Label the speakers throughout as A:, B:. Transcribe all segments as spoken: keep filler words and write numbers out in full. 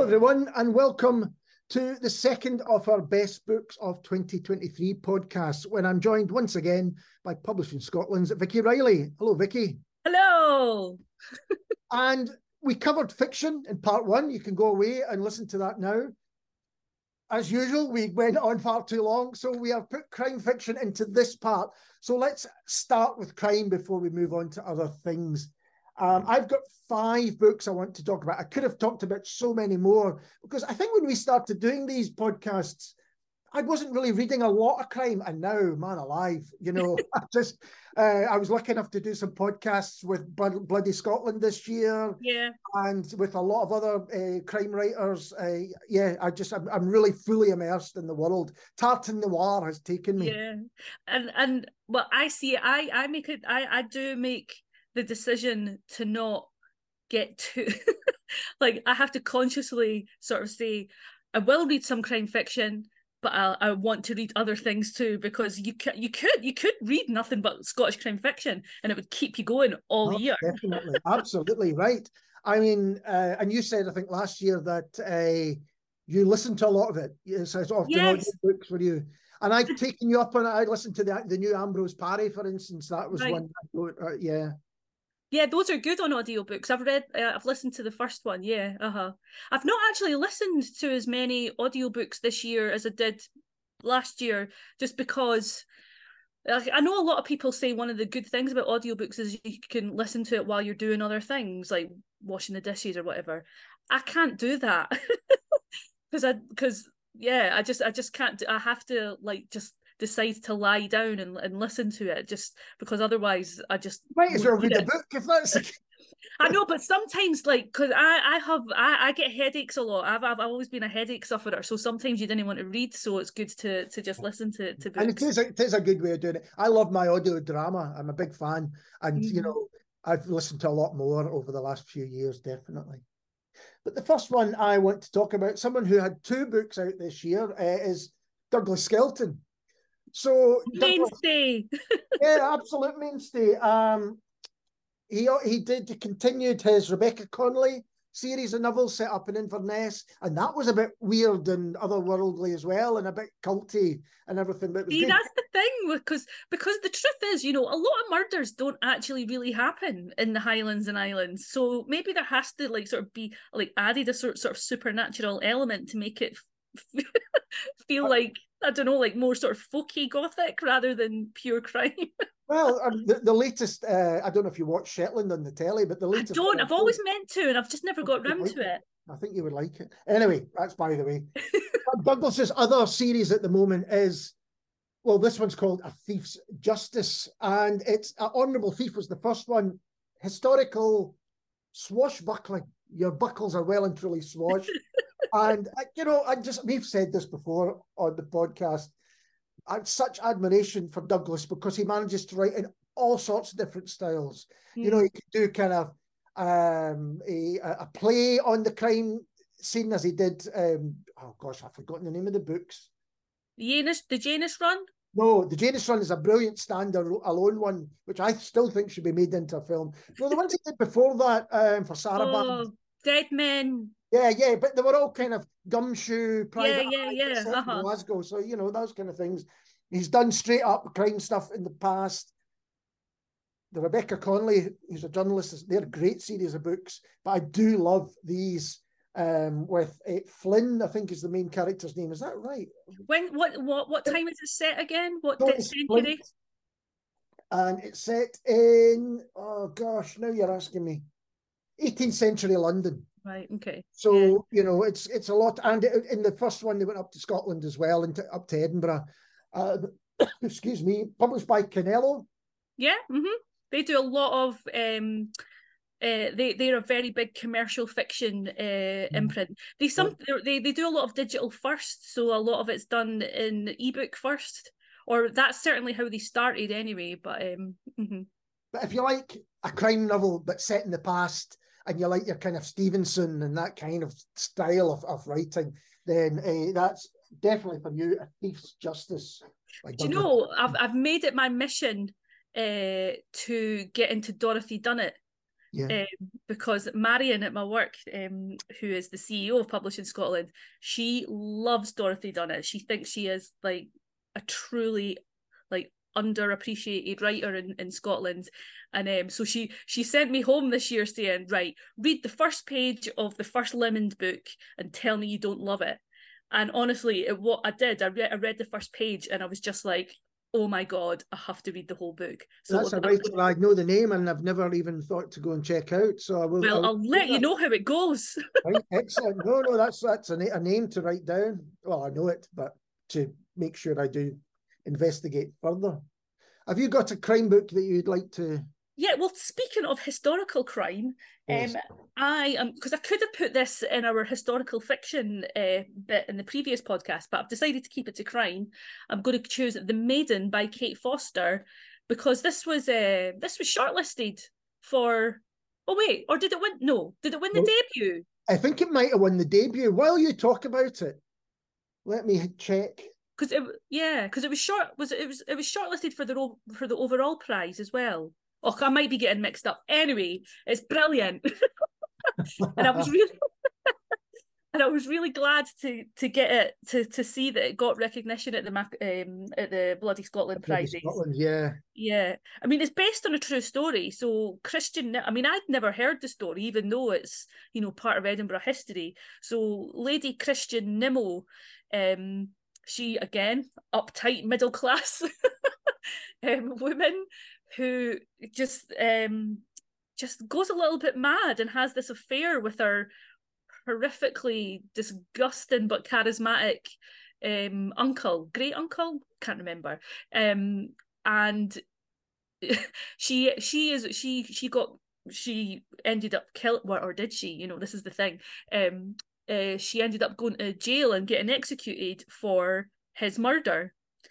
A: everyone, and welcome to the second of our Best Books of twenty twenty-three podcasts, when I'm joined once again by Publishing Scotland's Vicky Riley. Hello, Vicky.
B: Hello.
A: And we covered fiction in part one. You can go away and listen to that now. As usual, we went on far too long, so we have put crime fiction into this part. So let's start with crime before we move on to other things. Um, I've got five books I want to talk about. I could have talked about so many more, because I think when we started doing these podcasts, I wasn't really reading a lot of crime. And now, man alive, you know, I just, uh, I was lucky enough to do some podcasts with Bloody Scotland this year.
B: Yeah.
A: And with a lot of other uh, crime writers. Uh, yeah, I just, I'm, I'm really fully immersed in the world. Tartan Noir has taken me.
B: Yeah. And, and well, I see, I, I make it, I, I do make the decision to not get too like I have to consciously sort of say I will read some crime fiction, but I, I want to read other things too, because you could you could you could read nothing but Scottish crime fiction and it would keep you going all
A: Oh,
B: year.
A: Definitely, absolutely right. I mean, uh, and you said I think last year that uh, you listened to a lot of it. It's, it's often
B: Yes.
A: audio books for you. And I've taken you up on it. I listened to the the new Ambrose Parry, for instance. That was
B: Right.
A: one. I wrote, uh, yeah.
B: Yeah, those are good on audiobooks. I've read, uh, I've listened to the first one. Yeah, uh-huh. I've not actually listened to as many audiobooks this year as I did last year, just because I know a lot of people say one of the good things about audiobooks is you can listen to it while you're doing other things, like washing the dishes or whatever. I can't do that because I, because yeah, I just, I just can't. I have to like just decide to lie down and, and listen to it, just because otherwise I just
A: might as well read a book if that's the case.
B: I know, but sometimes, like, because I, I have, I, I get headaches a lot. I've, I've always been a headache sufferer, so sometimes you didn't want to read, so it's good to to just listen to to books.
A: And it is, a, it is a good way of doing it. I love my audio drama. I'm a big fan, and
B: Mm-hmm.
A: you know, I've listened to a lot more over the last few years, definitely. But the first one I want to talk about, someone who had two books out this year, uh, is Douglas Skelton. So
B: mainstay.
A: Douglas, yeah, absolute mainstay. Um, he he did continued his Rebecca Connolly series of novels set up in Inverness, and that was a bit weird and otherworldly as well, and a bit culty and everything. But it was
B: See,
A: good.
B: that's the thing, because because the truth is, you know, a lot of murders don't actually really happen in the Highlands and Islands. So maybe there has to like sort of be like added a sort sort of supernatural element to make it feel like, I don't know, like more sort of folky gothic rather than pure crime.
A: Well, um, the, the latest, uh, I don't know if you watch Shetland on the telly, but the latest...
B: I don't, I've always meant to, and I've just never got round
A: like
B: to it. it.
A: I think you would like it. Anyway, that's by the way. Douglas's other series at the moment is, well, this one's called A Thief's Justice, and it's uh, Honourable Thief was the first one. Historical swashbuckling. Your buckles are well and truly swashed. And, you know, I just, we've said this before on the podcast, I have such admiration for Douglas because he manages to write in all sorts of different styles. Mm. You know, he could do kind of um, a, a play on the crime scene, as he did, um, oh gosh, I've forgotten the name of the books.
B: The Janus, the Janus Run?
A: No, the Janus Run is a brilliant standalone one, which I still think should be made into a film. No, the ones he did before that um, for Sarah
B: Oh,
A: Band.
B: Dead Men.
A: Yeah, yeah, but they were all kind of Gumshoe, Private
B: yeah, yeah, yeah. Uh-huh.
A: Glasgow. So, you know, those kind of things. He's done straight up crime stuff in the past. The Rebecca Connolly, who's a journalist, they're a great series of books. But I do love these um, with uh, Flynn, I think is the main character's name. Is that right?
B: When what what what time is it set again? What
A: So
B: century?
A: And it's set in, oh gosh, now you're asking me. eighteenth century London.
B: Right, okay.
A: So,
B: yeah.
A: you know, it's it's a lot. And in the first one, they went up to Scotland as well, and to, up to Edinburgh. Uh, excuse me, published by Canello.
B: Yeah, mm-hmm. They do a lot of, um, uh, they, they're a very big commercial fiction uh, imprint. They, some, they, they do a lot of digital first, so a lot of it's done in ebook first, or that's certainly how they started anyway. But, um, mm-hmm.
A: But if you like a crime novel, but set in the past, and you like your kind of Stevenson and that kind of style of, of writing, then uh, that's definitely for you. A Thief's Justice.
B: Do you know, I've I've made it my mission uh, to get into Dorothy Dunnett.
A: Yeah.
B: Um, because Marion at my work, um, who is the C E O of Publishing Scotland, she loves Dorothy Dunnett. She thinks she is like a truly like underappreciated writer in, in Scotland. And um, so she she sent me home this year saying, right, read the first page of the first Limond book and tell me you don't love it. And honestly, it, what I did, I read, I read the first page and I was just like, oh my God, I have to read the whole book. So
A: That's a writer I know the name and I've never even thought to go and check out. So I will.
B: Well,
A: I will
B: I'll let you know how it goes.
A: Right, excellent. No, no, that's that's a, a name to write down. Well, I know it, but to make sure I do investigate further. Have you got a crime book that you'd like to?
B: Yeah, well, speaking of historical crime, yes. um, I am because I could have put this in our historical fiction uh, bit in the previous podcast, but I've decided to keep it to crime. I'm going to choose The Maiden by Kate Foster because this was uh, this was shortlisted for. Oh wait, or did it win? No, did it win the well, debut?
A: I think it might have won the debut. While you talk about it, let me check.
B: Because it, yeah, because it was short. Was it was it was shortlisted for the for the overall prize as well. Oh, I might be getting mixed up. Anyway, it's brilliant, and I was really, and I was really glad to to get it to to see that it got recognition at the um at the Bloody Scotland prizes.
A: Scotland, yeah,
B: yeah. I mean, it's based on a true story. So Christian, I mean, I'd never heard the story, even though it's you know part of Edinburgh history. So Lady Christian Nimmo, um, she again uptight middle class um, woman. Who just um just goes a little bit mad and has this affair with her horrifically disgusting but charismatic um uncle, great uncle, can't remember. Um and she she is she she got she ended up killed, or did she? You know, this is the thing. Um uh, she ended up going to jail and getting executed for his murder.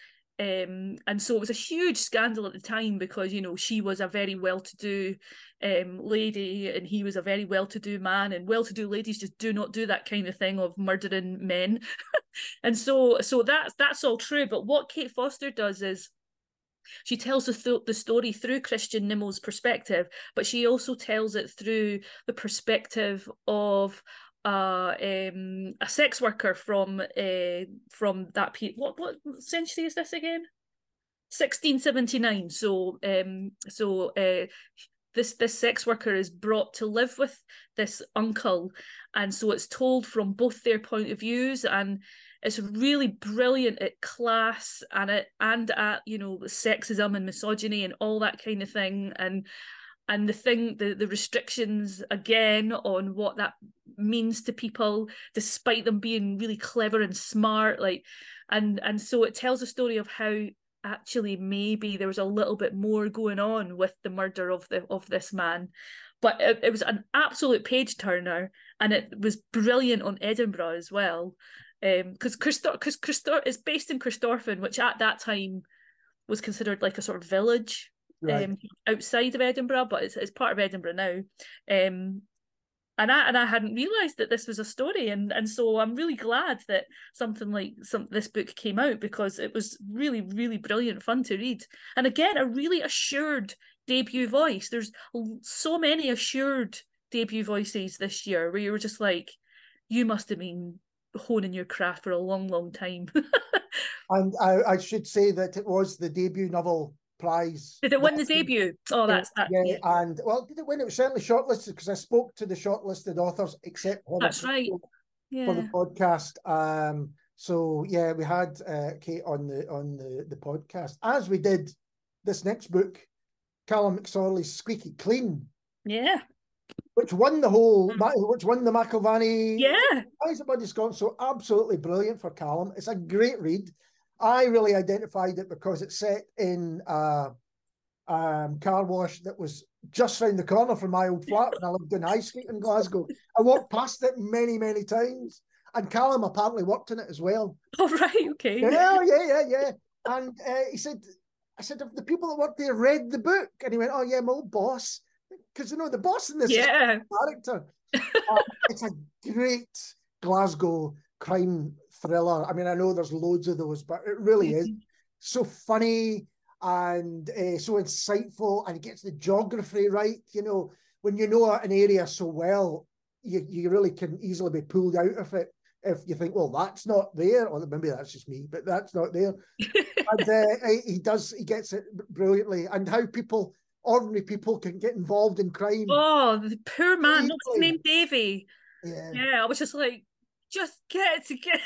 B: Um, and so it was a huge scandal at the time because, you know, she was a very well-to-do um, lady and he was a very well-to-do man, and well-to-do ladies just do not do that kind of thing of murdering men. And so so that's that's all true. But what Kate Foster does is she tells the, th- the story through Christian Nimmo's perspective, but she also tells it through the perspective of Uh, um, a sex worker from uh, from that period. What what century is this again? sixteen seventy-nine. So um, so uh, this this sex worker is brought to live with this uncle, and so it's told from both their point of views, and it's really brilliant at class and at and at you know sexism and misogyny and all that kind of thing, and. And the thing, the, the restrictions again on what that means to people, despite them being really clever and smart, like, and and so it tells a story of how actually maybe there was a little bit more going on with the murder of the of this man, but it, it was an absolute page turner, and it was brilliant on Edinburgh as well, because um, Christor because Christor is based in Christorfin, which at that time was considered like a sort of village. Right. Um, outside of Edinburgh, but it's, it's part of Edinburgh now. Um, and I and I hadn't realised that this was a story, and and so I'm really glad that something like some this book came out because it was really really brilliant fun to read. And again, a really assured debut voice. There's so many assured debut voices this year where you were just like, you must have been honing your craft for a long long time.
A: And I, I should say that it was the debut novel prize.
B: Did it win the debut? Oh, that's that.
A: Yeah,
B: yeah.
A: and well, did it win? It was certainly shortlisted because I spoke to the shortlisted authors, except
B: that's right. Yeah.
A: For the podcast. Um, so yeah, we had uh, Kate on the on the the podcast, as we did this next book, Callum McSorley's Squeaky Clean.
B: Yeah.
A: Which won the whole, which won the McIlvanney.
B: Yeah.
A: Prize at Bloody Scotland. So absolutely brilliant for Callum. It's a great read. I really identified it because it's set in a um, car wash that was just round the corner from my old flat when I lived in High Street in Glasgow. I walked past it many, many times. And Callum apparently worked in it as well.
B: Oh, right, okay.
A: Yeah, yeah, yeah, yeah. And uh, he said, I said, if the people that work there read the book. And he went, oh, yeah, my old boss. Because, you know, the boss in this
B: yeah.
A: is a character. uh, it's a great Glasgow crime thriller. I mean, I know there's loads of those, but it really is so funny and uh, so insightful, and it gets the geography right. You know, when you know an area so well, you, you really can easily be pulled out of it if you think, well, that's not there, or maybe that's just me, but that's not there. And uh, he does, he gets it brilliantly, and how people, ordinary people, can get involved in crime.
B: Oh, the poor man, what's his name, Davy?
A: Yeah.
B: Yeah, I was just like, just get it together.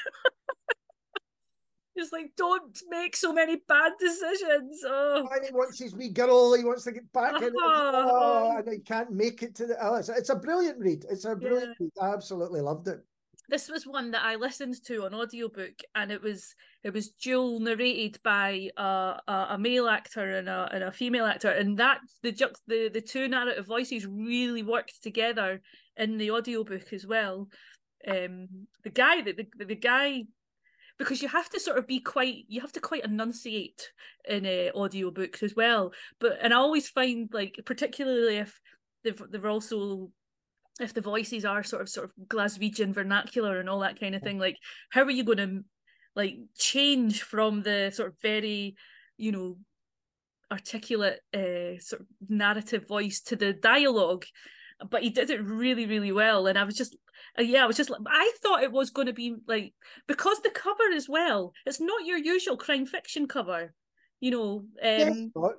B: Just like, don't make so many bad decisions. Oh.
A: And he wants his wee girl, he wants to get back uh-huh. in it. Oh,
B: oh.
A: And he can't make it to the. Oh, it's, it's a brilliant read. It's a brilliant yeah. read. I absolutely loved it.
B: This was one that I listened to on audiobook, and it was it was dual narrated by a, a, a male actor and a and a female actor, and that the the the two narrative voices really worked together in the audiobook as well. Um, the guy that the, the guy. Because you have to sort of be quite, you have to quite enunciate in uh, audiobooks as well. But and I always find, like, particularly if they've they're also, if the voices are sort of sort of Glaswegian vernacular and all that kind of thing, like, how are you going to like change from the sort of very, you know, articulate uh, sort of narrative voice to the dialogue? But he did it really, really well, and I was just. Uh, yeah, I was just like, I thought it was going to be like, because the cover as well, it's not your usual crime fiction cover, you know. Um,
A: yeah, it's not.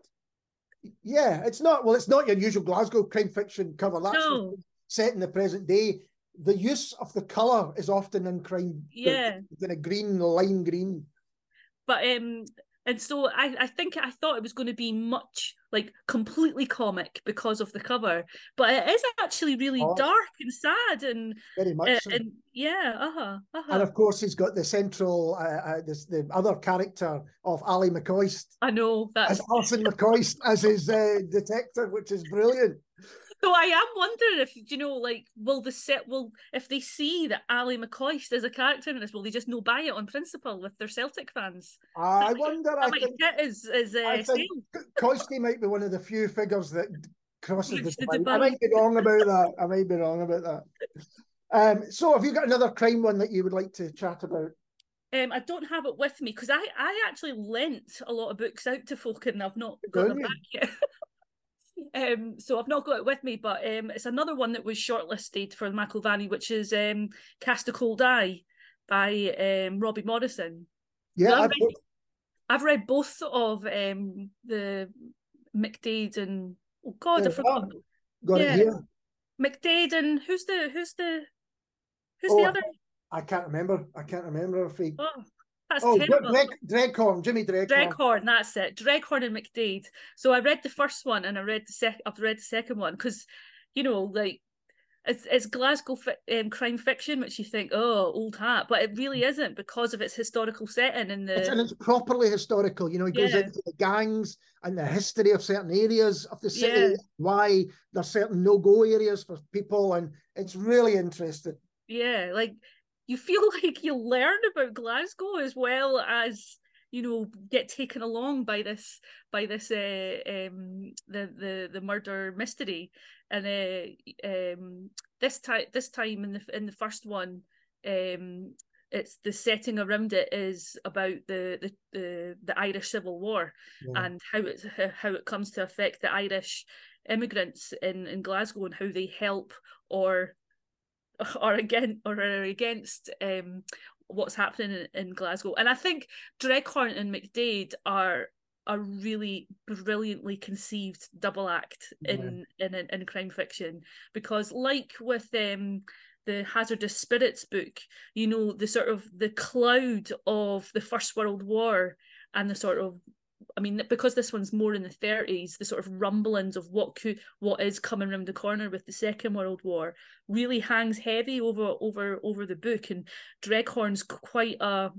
A: yeah, it's not. Well, it's not your usual Glasgow crime fiction cover. That's
B: no.
A: set in the present day. The use of the colour is often in crime.
B: Yeah.
A: In a green, lime green.
B: But um, and so I, I think I thought it was going to be much like completely comic because of the cover, but it is actually really oh, dark and sad and
A: very much.
B: Uh,
A: so.
B: And yeah, uh huh, uh huh.
A: And of course, he's got the central, uh, uh, this the other character of Ally McCoist.
B: I know that's
A: as Alison McCoist as his uh, detective, which is brilliant.
B: So I am wondering if, you know, like, will the set will if they see that Ally McCoist is a character in this, will they just no buy it on principle with their Celtic fans?
A: I
B: that
A: wonder.
B: Might,
A: I
B: might
A: think
B: hit is is uh,
A: I think Coisty might be one of the few figures that crosses the divide. I might be wrong about that. I might be wrong about that. Um, so, have you got another crime one that you would like to chat about?
B: Um, I don't have it with me because I I actually lent a lot of books out to folk and I've not got them back yet. Um, so I've not got it with me, but um, it's another one that was shortlisted for the McIlvanney, which is um, Cast a Cold Eye by um, Robbie Morrison.
A: Yeah,
B: so I've,
A: I've,
B: read, I've read both of um, the McDade and oh god, I forgot.
A: Got yeah. it here.
B: McDade and who's the who's the who's
A: oh,
B: the other?
A: I can't remember. I can't remember if he.
B: Oh. That's
A: oh,
B: terrible.
A: Dreg, Dreghorn, Jimmy Dreghorn.
B: Dreghorn, that's it. Dreghorn and McDade. So I read the first one and I read the sec. I've read the second one because, you know, like it's it's Glasgow fi- um, crime fiction, which you think, oh, old hat, but it really isn't because of its historical setting and the.
A: It's, and it's properly historical. You know, it goes yeah. into the gangs and the history of certain areas of the city, yeah. why there's certain no-go areas for people, and it's really interesting.
B: Yeah, like. You feel like you learn about Glasgow as well as, you know, get taken along by this by this uh, um the the the murder mystery, and uh, um this time this time in the in the first one, um it's the setting around it is about the the the, the Irish Civil War yeah. and how it how it comes to affect the Irish immigrants in in Glasgow and how they help or. Or again, or are against um, what's happening in, in Glasgow, and I think Dreghorn and McDade are a really brilliantly conceived double act in yeah. in, in in crime fiction because, like with um, the Hazardous Spirits book, you know, the sort of the cloud of the First World War and the sort of. I mean, because this one's more in the thirties, the sort of rumblings of what could, what is coming around the corner with the Second World War really hangs heavy over over over the book. And Dreghorn's quite a,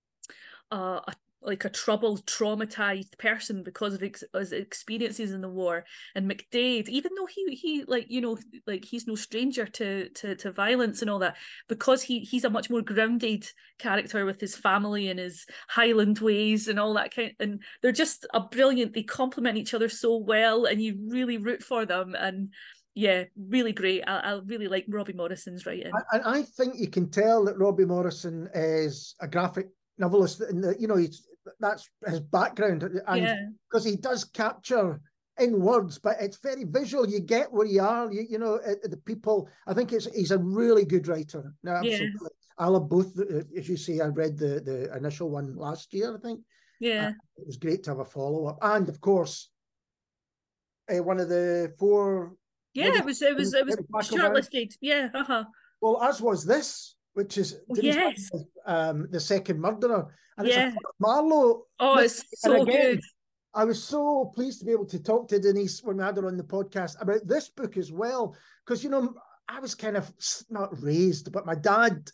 B: a, a like a troubled, traumatized person because of ex- his experiences in the war. And McDade, even though he he like you know like he's no stranger to to to violence and all that, because he he's a much more grounded character with his family and his Highland ways and all that kind. And they're just a brilliant. They complement each other so well, and you really root for them. And yeah, really great. I, I really like Robbie Morrison's writing.
A: I, I think you can tell that Robbie Morrison is a graphic novelist, and you know he's. That's his background, and
B: yeah.
A: because he does capture in words, but it's very visual. You get where you are. You, you know, uh, the people. I think it's he's a really good writer. No, absolutely.
B: Yeah.
A: I love both. Uh, as you say, I read the the initial one last year, I think.
B: Yeah.
A: Uh, it was great to have a follow up, and of course, uh, one of the four.
B: Yeah, it was it was it was shortlisted. Yeah, uh-huh.
A: Well, as was this, which is
B: oh, yes,
A: um, the second murderer, and
B: yeah.
A: it's a Marlowe.
B: Oh, it's so again, good.
A: I was so pleased to be able to talk to Denise when we had her on the podcast about this book as well, because you know I was kind of not raised, but my dad,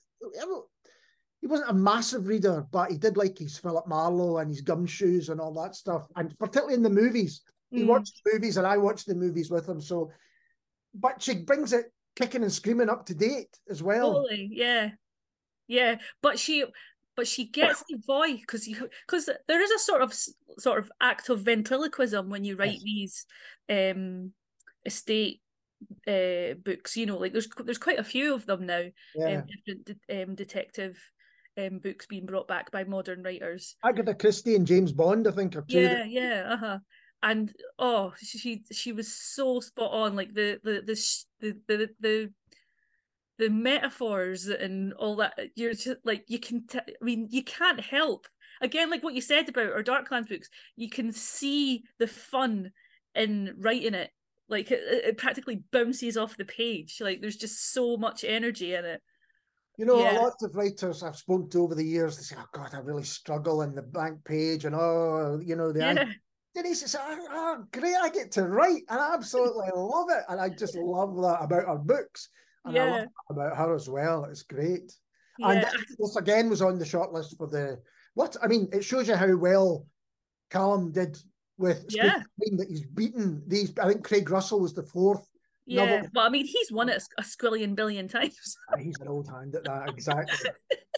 A: he wasn't a massive reader, but he did like his Philip Marlowe and his Gumshoes and all that stuff, and particularly in the movies. He mm. watched movies, and I watched the movies with him. So, but she brings it kicking and screaming up to date as well.
B: Totally, yeah, yeah. But she, but she gets the voice because you because there is a sort of sort of act of ventriloquism when you write yes. these um, estate uh, books. You know, like there's there's quite a few of them now.
A: Yeah.
B: Um, different um, detective um, books being brought back by modern writers.
A: Agatha Christie and James Bond, I think, are two.
B: Yeah, that... yeah, uh huh. And oh, she she was so spot on. Like the the the the the the, the metaphors and all that. You're just like you can. T- I mean, you can't help. Again, like what you said about our Darklands books, you can see the fun in writing it. Like it, it practically bounces off the page. Like there's just so much energy in it.
A: You know, yeah. a lot of writers I've spoken to over the years, they say, "Oh God, I really struggle in the blank page," and oh, you know, the.
B: Yeah.
A: Denise says, oh, oh, great, I get to write, and I absolutely love it. And I just love that about her books. And yeah. I love that about her as well. It's great. Yeah. And this again was on the shortlist for the, what? I mean, it shows you how well Callum did with
B: yeah.
A: Scream, that he's beaten these. I think Craig Russell was the fourth.
B: Yeah,
A: novel.
B: Well, I mean, he's won it a squillion billion times.
A: He's an old hand at that, exactly.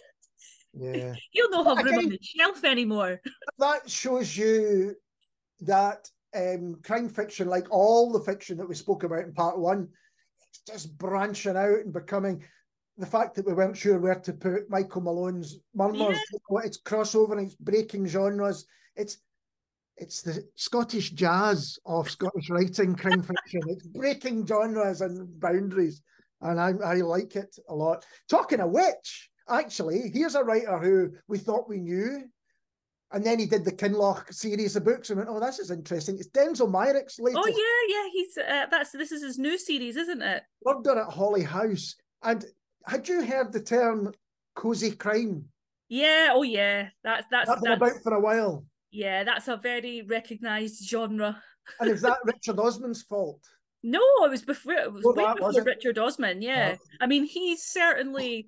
A: Yeah.
B: He'll not have room on the shelf anymore.
A: That shows you that um, crime fiction, like all the fiction that we spoke about in part one, it's just branching out and becoming the fact that we weren't sure where to put Michael Malone's Murmurs. Yeah. It's crossover and it's breaking genres. It's it's the Scottish jazz of Scottish writing crime fiction. It's breaking genres and boundaries, and I, I like it a lot. Talking of which, actually, here's a writer who we thought we knew. And then he did the Kinloch series of books and went, oh, this is interesting. It's Denzil Myrick's latest.
B: Oh, yeah, yeah. He's uh, that's this is his new series, isn't it?
A: Murder at Holly House. And had you heard the term cozy crime?
B: Yeah, oh yeah. That's that's
A: that's been about for a while.
B: Yeah, that's a very recognised genre.
A: And is that Richard Osman's fault?
B: No, it was before it was oh, way before was Richard Osman, yeah. Oh. I mean, he's certainly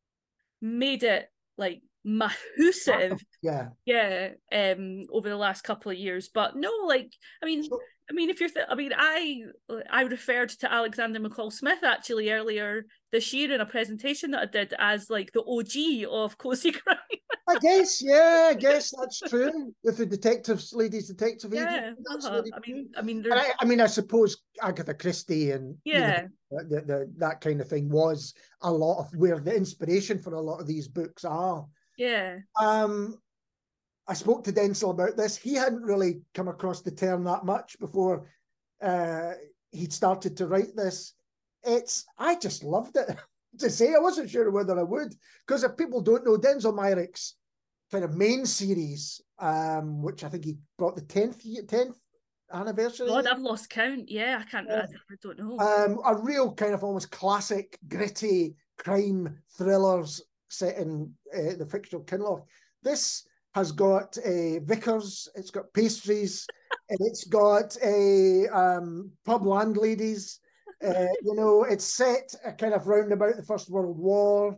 B: made it like massive,
A: yeah,
B: yeah, um, over the last couple of years. But no, like, I mean, so, I mean, if you're, th- I mean, I, I referred to Alexander McCall Smith actually earlier this year in a presentation that I did as like the O G of cozy crime.
A: I guess, yeah, I guess that's true. With the detectives, ladies detective,
B: yeah, uh-huh. I mean, I mean,
A: I, I mean, I suppose Agatha Christie and
B: yeah,
A: you know, the, the, that kind of thing was a lot of where the inspiration for a lot of these books are.
B: Yeah.
A: Um, I spoke to Denzil about this. He hadn't really come across the term that much before uh, he'd started to write this. It's I just loved it. To say, I wasn't sure whether I would, because if people don't know, Denzil Myrick's kind of main series, um, which I think he brought the tenth tenth anniversary.
B: God, I've lost count. Yeah, I can't. Yeah. I, I don't know.
A: Um, a real kind of almost classic, gritty crime thrillers set in uh, the fictional Kinloch. This has got a uh, Vickers, it's got pastries, and it's got a um, pub landladies. Uh, you know, it's set uh, kind of round about the First World War.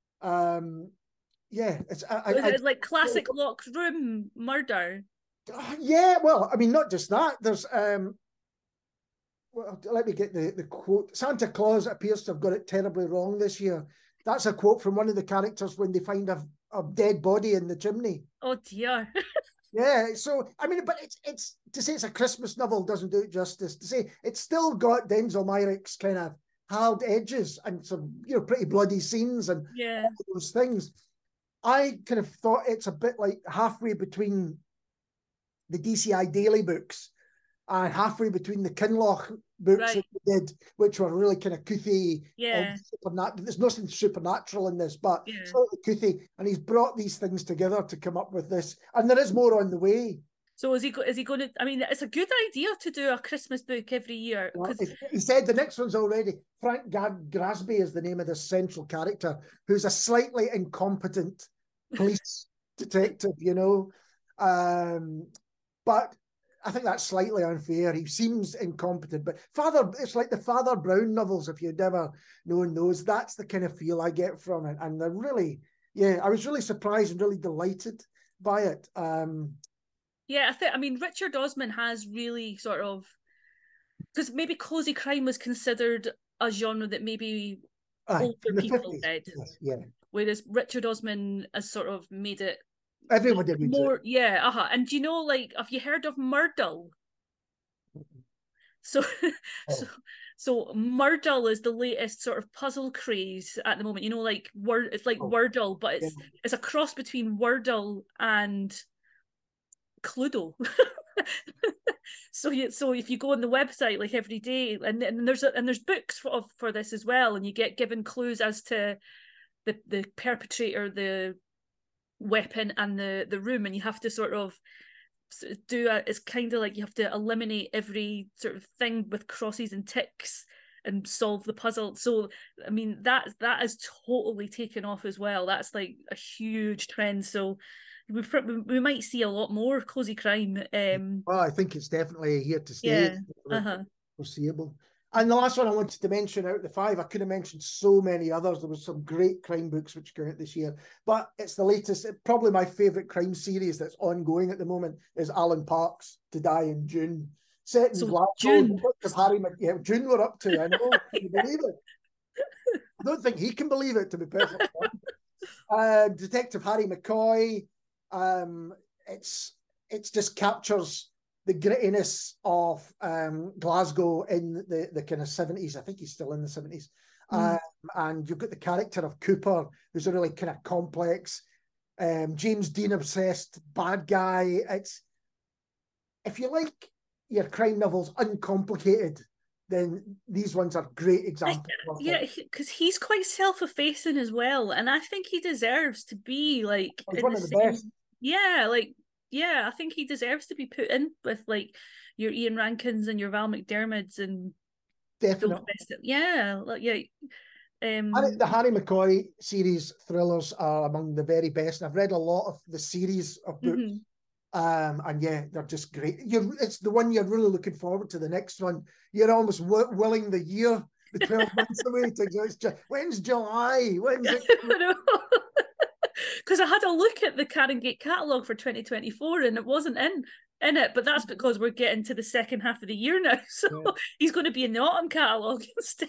A: Um, yeah, it's I,
B: Is
A: I,
B: it like classic I, locked room murder?
A: Uh, yeah, well, I mean, not just that. There's um, well, let me get the the quote. Santa Claus appears to have got it terribly wrong this year. That's a quote from one of the characters when they find a, a dead body in the chimney.
B: Oh dear.
A: Yeah, so I mean, but it's it's to say it's a Christmas novel doesn't do it justice. To say it's still got Denzil Myrick's kind of hard edges and some you know pretty bloody scenes and
B: yeah
A: all those things. I kind of thought it's a bit like halfway between the D C I Daily books and halfway between the Kinloch books
B: Right.
A: that we did, which were really kind of couthy.
B: Yeah.
A: Supernatural. There's nothing supernatural in this, but
B: Yeah.
A: slightly toothy. And he's brought these things together to come up with this. And there is more on the way.
B: So is he go- is he going to? I mean, it's a good idea to do a Christmas book every year.
A: Well,
B: 'cause-
A: he he said the next one's already. Frank Gad- Grasby is the name of this central character, who's a slightly incompetent police detective, you know. Um, but I think that's slightly unfair. He seems incompetent, but Father, it's like the Father Brown novels, if you'd never known those. That's the kind of feel I get from it. And they're really, yeah, I was really surprised and really delighted by it. Um,
B: Yeah, I think. I mean, Richard Osman has really sort of, because maybe cozy crime was considered a genre that maybe
A: aye,
B: older
A: in the
B: people
A: fifties,
B: did,
A: yes, yeah.
B: whereas Richard Osman has sort of made it
A: Everybody reads
B: more.
A: it.
B: Yeah, uh-huh. And do you know, like, have you heard of Myrtle? So,
A: Oh.
B: so, so Myrtle is the latest sort of puzzle craze at the moment. You know, like word, it's like
A: Oh.
B: Wordle, but it's
A: Yeah.
B: it's a cross between Wordle and Cluedo. So you, so if you go on the website like every day, and, and there's a, and there's books for for this as well, and you get given clues as to the the perpetrator, the weapon, and the the room, and you have to sort of do a. It's kind of like you have to eliminate every sort of thing with crosses and ticks and solve the puzzle. So I mean that that is totally taken off as well. That's like a huge trend. So we we might see a lot more cozy crime. Um,
A: well, I think it's definitely here to stay.
B: yeah.
A: For
B: Uh-huh.
A: foreseeable. And the last one I wanted to mention out of the five, I could have mentioned so many others. There was some great crime books which came out this year, but it's the latest. Probably my favourite crime series that's ongoing at the moment is Alan Park's To Die in June. Set in
B: So
A: Glasgow.
B: June.
A: Harry, yeah, June we're up to. I know. Can you believe it? I don't think he can believe it, to be perfectly honest. Uh, Detective Harry McCoy. Um, it's it's just captures the grittiness of um, Glasgow in the, the kind of seventies. I think he's still in the seventies. Mm. Um, and you've got the character of Cooper, who's a really kind of complex, um, James Dean obsessed bad guy. It's, if you like your crime novels uncomplicated, then these ones are great examples.
B: I, yeah, because he, he's quite self-effacing as well, and I think he deserves to be like
A: he's
B: in
A: one
B: the
A: of the
B: same,
A: best.
B: Yeah, like yeah, I think he deserves to be put in with like your Ian Rankins and your Val McDermid's and
A: definitely.
B: Yeah, like yeah. Um,
A: the Harry McCoy series thrillers are among the very best. I've read a lot of the series of books. Mm-hmm. Um, and yeah, they're just great. You're, it's the one you're really looking forward to. The next one, you're almost w- willing the year, the twelve months away. To it's just, when's July? When's it?
B: Because I had a look at the Canongate catalogue for twenty twenty-four and it wasn't in in it, but that's because we're getting to the second half of the year now. So yeah. He's going to be in the autumn catalogue instead.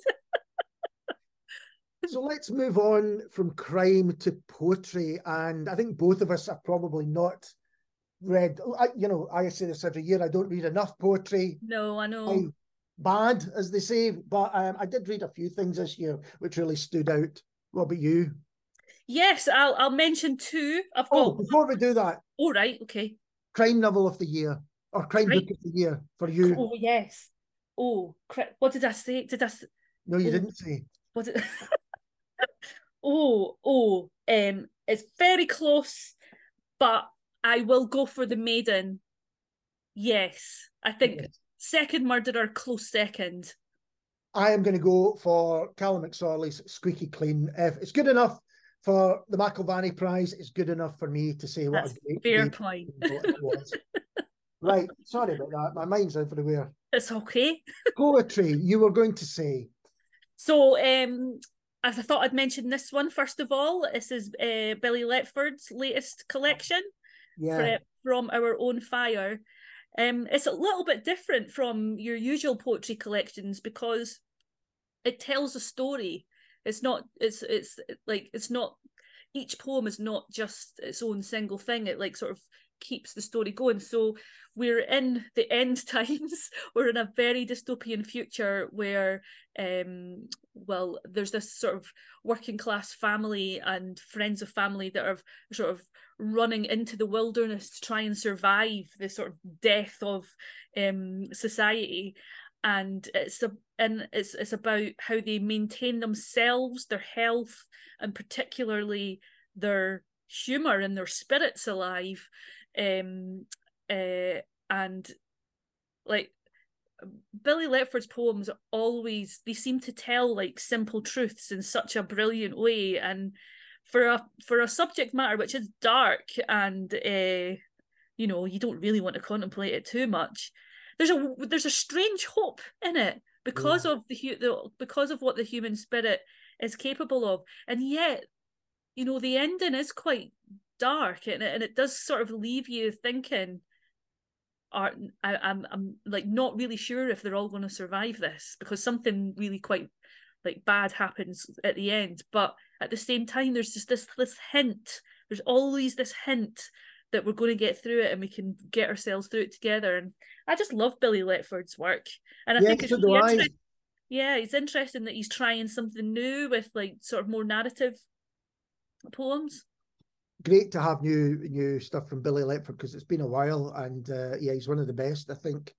A: So let's move on from crime to poetry. And I think both of us are probably not read, I, you know, I say this every year, I don't read enough poetry.
B: No, I know.
A: I, bad, as they say, but um, I did read a few things this year which really stood out. What about you?
B: Yes, I'll I'll mention two. I've
A: oh,
B: got...
A: before we do that.
B: Oh, right, okay.
A: Crime novel of the year, or crime right. book of the year for you.
B: Oh, yes. Oh, what did I say? Did I...
A: No, you
B: oh.
A: didn't say.
B: Was it... oh, oh, um, it's very close, but I will go for The Maiden. Yes, I think yes. Second Murderer, close second.
A: I am going to go for Callum McSorley's Squeaky Clean. If it's good enough for the McIlvanney Prize, it's good enough for me to say what
B: That's
A: a great
B: fair point.
A: It was. Right, sorry about that. My mind's everywhere.
B: It's okay.
A: Poetry, you were going to say.
B: So, um, as I thought I'd mention this one first of all. This is uh, Billy Letford's latest collection,
A: yeah.
B: for, from Our Own Fire. Um, it's a little bit different from your usual poetry collections because it tells a story. It's not. It's it's like it's not. each poem is not just its own single thing. It like sort of keeps the story going. So we're in the end times. We're in a very dystopian future where, um, well, there's this sort of working class family and friends of family that are sort of running into the wilderness to try and survive the sort of death of um, society. And it's a, and it's it's about how they maintain themselves, their health, and particularly their humor and their spirits alive. Um, uh, and like Billy Letford's poems always, they seem to tell like simple truths in such a brilliant way, and for a for a subject matter which is dark and uh, you know, you don't really want to contemplate it too much. There's a there's a strange hope in it because yeah. of the, the because of what the human spirit is capable of, and yet, you know, the ending is quite dark, and it, and it does sort of leave you thinking, are I, I'm I'm like not really sure if they're all going to survive this, because something really quite like bad happens at the end. But at the same time, there's just this this hint. There's always this hint that we're going to get through it and we can get ourselves through it together. And I just love Billy Letford's work, and I
A: yeah,
B: think it's
A: so
B: really
A: do I.
B: interesting. Yeah, it's interesting that he's trying something new with like sort of more narrative poems.
A: Great to have new new stuff from Billy Letford, because it's been a while, and uh, yeah, he's one of the best, I think.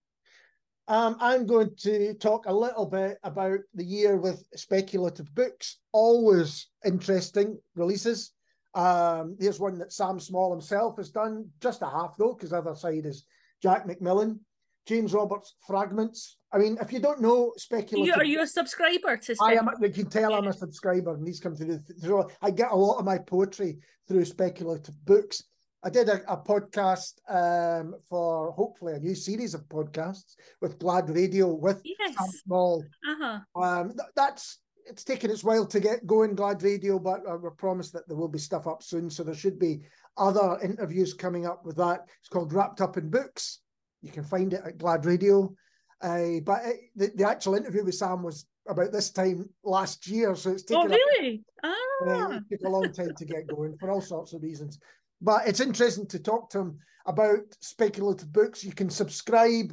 A: Um, I'm going to talk a little bit about the year with speculative books. Always interesting releases. Um, here's one that Sam Small himself has done, just a half though, because the other side is Jack McMillan. James Roberts' Fragments. I mean, if you don't know speculative,
B: Are you, are you a subscriber to?
A: I am. You can tell yeah. I'm a subscriber, and these come through. So I get a lot of my poetry through speculative books. I did a, a podcast um, for hopefully a new series of podcasts with Glad Radio with
B: yes.
A: Sam Small.
B: Uh-huh.
A: Um, th- that's it's taken its while to get going, Glad Radio, but uh, we're promised that there will be stuff up soon. So there should be other interviews coming up with that. It's called Wrapped Up in Books. You can find it at Glad Radio. Uh, but it, the, the actual interview with Sam was about this time last year. So it's taken,
B: oh, really?
A: a,
B: ah.
A: uh, it took a long time to get going for all sorts of reasons. But it's interesting to talk to him about speculative books. You can subscribe,